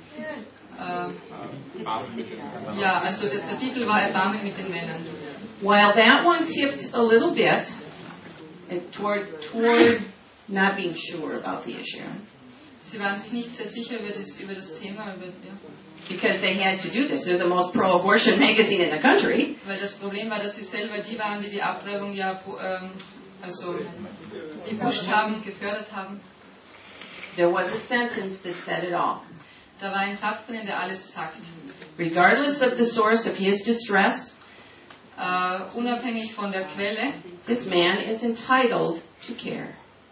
Ja, also der Titel war Erbarmen mit den Männern. While that one tipped a little bit toward not being sure about the issue. Sie waren sich nicht sehr sicher über das Thema. Because they had to do this. They're the most pro-abortion magazine in the country. Weil das Problem war, dass sie selber die waren, die die Abtreibung ja gepusht haben, gefördert haben. There was a sentence that said it all. Da war ein Satz drin, der alles sagt. Regardless of the source of his distress, unabhängig von der Quelle, this man is entitled to care.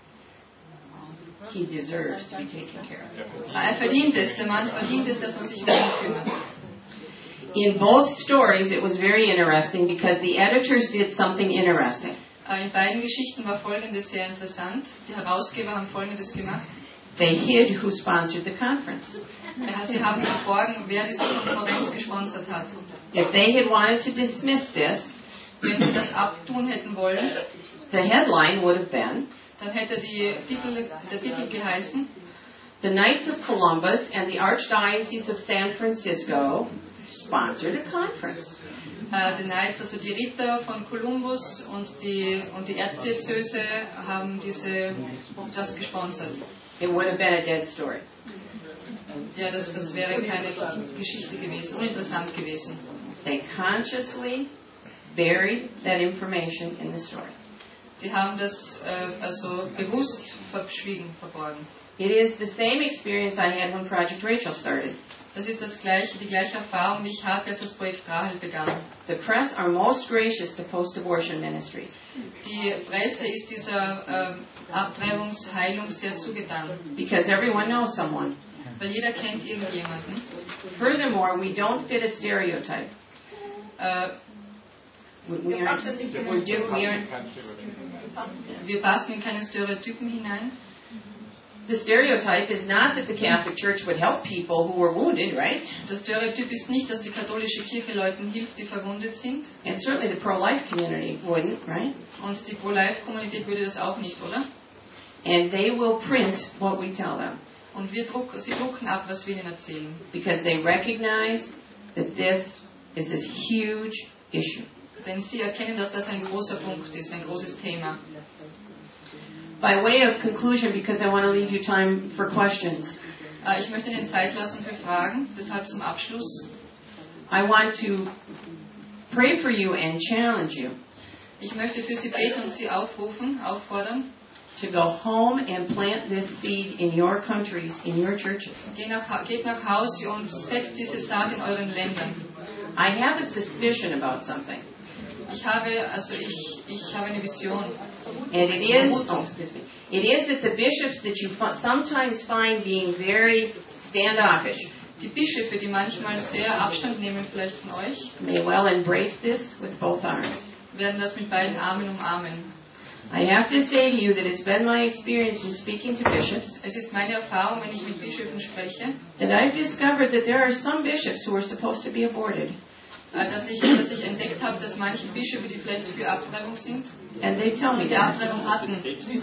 He deserves to be taken care of. Verdient es, der Mann verdient es, dass man sich um ihn kümmert. In both stories, it was very interesting because the editors did something interesting. In beiden Geschichten war Folgendes sehr interessant. Die Herausgeber haben Folgendes gemacht. They hid who sponsored the conference. Sie haben verborgen, wer diese Konferenz gesponsert hat. If they had wanted to dismiss this, wenn sie das abtun hätten wollen, the headline would have been, dann hätte der Titel geheißen, The Knights of Columbus and the Archdiocese of San Francisco sponsored a conference. Die Knights, also die Ritter von Kolumbus und die Erzdiözese haben das gesponsert. It would have been a dead story. Ja, das wäre keine Geschichte gewesen, uninteressant gewesen. They consciously buried that information in the story. Die haben das bewusst verschwiegen, verborgen. It is the same experience I had when Project Rachel started. Das ist die gleiche Erfahrung, die ich hatte, als das Projekt Rahel begann. The press are most gracious to post-abortion ministries. Die Presse ist dieser Abtreibungsheilung sehr zugetan. Because everyone knows someone. Weil jeder kennt irgendjemanden. Furthermore, we don't fit a stereotype. Wir passen in keine Stereotypen hinein. The stereotype is not that the Catholic Church would help people who were wounded, right? Das Stereotyp ist nicht, dass die katholische Kirche Leuten hilft, die verwundet sind. And certainly the pro-life community wouldn't, right? Und die Pro-Life-Communität würde das auch nicht, oder? And they will print what we tell them. Und sie drucken ab, was wir ihnen erzählen. Because they recognize that this is a huge issue. Denn sie erkennen, dass das ein großer Punkt ist, ein großes Thema. By way of conclusion, because I want to leave you time for questions. Ich möchte Ihnen Zeit lassen für Fragen, deshalb zum Abschluss. I want to pray for you and challenge you. Ich möchte für Sie beten und Sie auffordern. To go home and plant this seed in your countries, in your churches. Geht nach Hause und setzt diese Saat in euren Ländern. I have a suspicion about something. Ich habe eine Vision. And it is that the bishops that you sometimes find being very standoffish. Die Bischöfe, die manchmal sehr Abstand nehmen vielleicht von euch, may well embrace this with both arms. Werden das mit beiden Armen umarmen. I have to say to you that it's been my experience in speaking to bishops. Es ist meine Erfahrung, wenn ich mit Bischöfen spreche, that I've discovered that there are some bishops who are supposed to be aborted. Dass ich entdeckt habe, dass manche Bischöfe, die vielleicht für Abtreibung sind, and they tell me die Abtreibung hatten,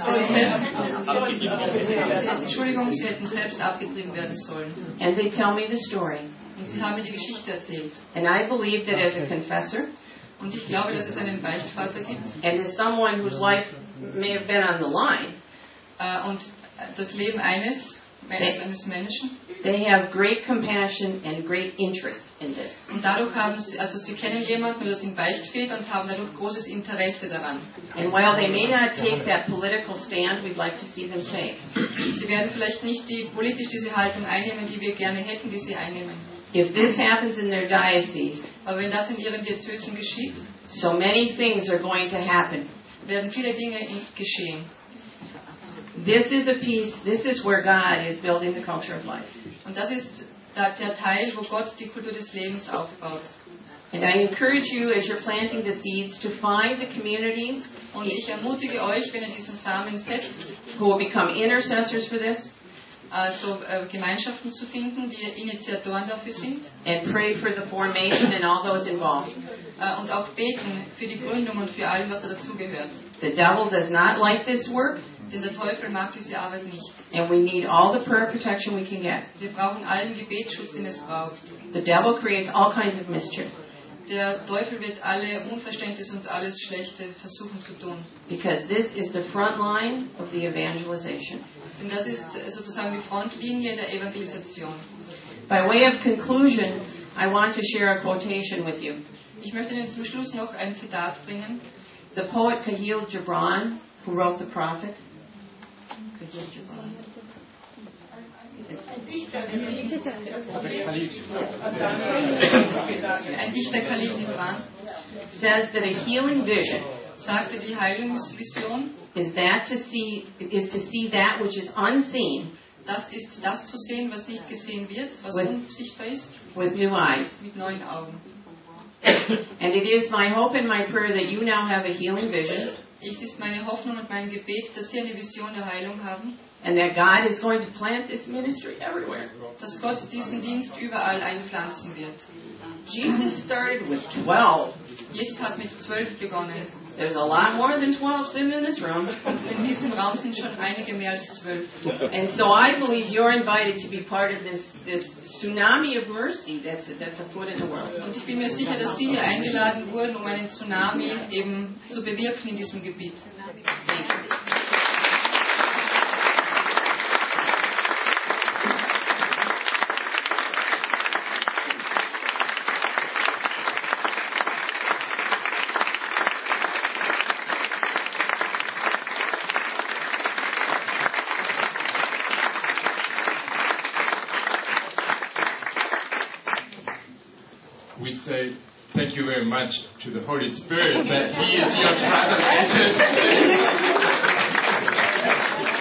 sie hätten selbst abgetrieben werden sollen. And they tell me the story. Und sie haben mir die Geschichte erzählt. And I believe that as a confessor, und ich glaube, dass es einen Beichtvater gibt, and as someone whose life may have been on the line, und das Leben eines Menschen, they have great compassion and great interest in this. Und dadurch sie kennen jemanden oder sind Beichtväter und haben dadurch großes Interesse daran. And while they may not take that political stand we'd like to see them take, sie werden vielleicht nicht politisch diese Haltung einnehmen, die wir gerne hätten, die sie einnehmen. If this happens in their diocese, aber wenn das in ihren Diözesen geschieht, so many things are going to happen. Werden viele Dinge geschehen. This is where God is building the culture of life. Und das ist der Teil, wo Gott die Kultur des Lebens aufbaut. And I encourage you as you're planting the seeds to find the communities. Und ich ermutige euch, wenn ihr diesen Samen setzt, who will become intercessors for this. Gemeinschaften zu finden, die Initiatoren dafür sind. And pray for the formation and all those involved. Und auch beten für die Gründung und für allem, was dazugehört. The devil does not like this work. Denn der Teufel mag diese Arbeit nicht. And we need all the prayer protection we can get. Wir brauchen allen Gebetsschutz, den es braucht. The devil creates all kinds of mischief. Der Teufel wird alle Unverständnis und alles Schlechte versuchen zu tun. Because this is the front line of the evangelization. Denn das ist sozusagen die Frontlinie der Evangelisation. By way of conclusion, I want to share a quotation with you. Ich möchte Ihnen zum Schluss noch ein Zitat bringen. The poet Khalil Gibran, who wrote The Prophet. Ein Dichter Khalil Gibran says that a healing vision sagte, die Heilungsvision is to see that which is unseen. Das ist das zu sehen, was nicht gesehen wird, was unsichtbar ist. With new eyes. Mit neuen Augen. And it is my hope and my prayer that you now have a healing vision. Es ist meine Hoffnung und mein Gebet, dass Sie eine Vision der Heilung haben. And that God is going to plant this ministry everywhere. Dass Gott diesen Dienst überall einpflanzen wird. Jesus started with 12. Jesus hat mit 12 begonnen. There's a lot more than 12 sitting in this room. In diesem Raum sind schon einige mehr als 12. And so I believe you're invited to be part of this tsunami of mercy that's afoot in the world. Und ich bin mir sicher, dass Sie hier eingeladen wurden, um einen Tsunami eben zu bewirken in diesem Gebiet. Thank you. we say thank you very much to the Holy Spirit that He is your travel agent.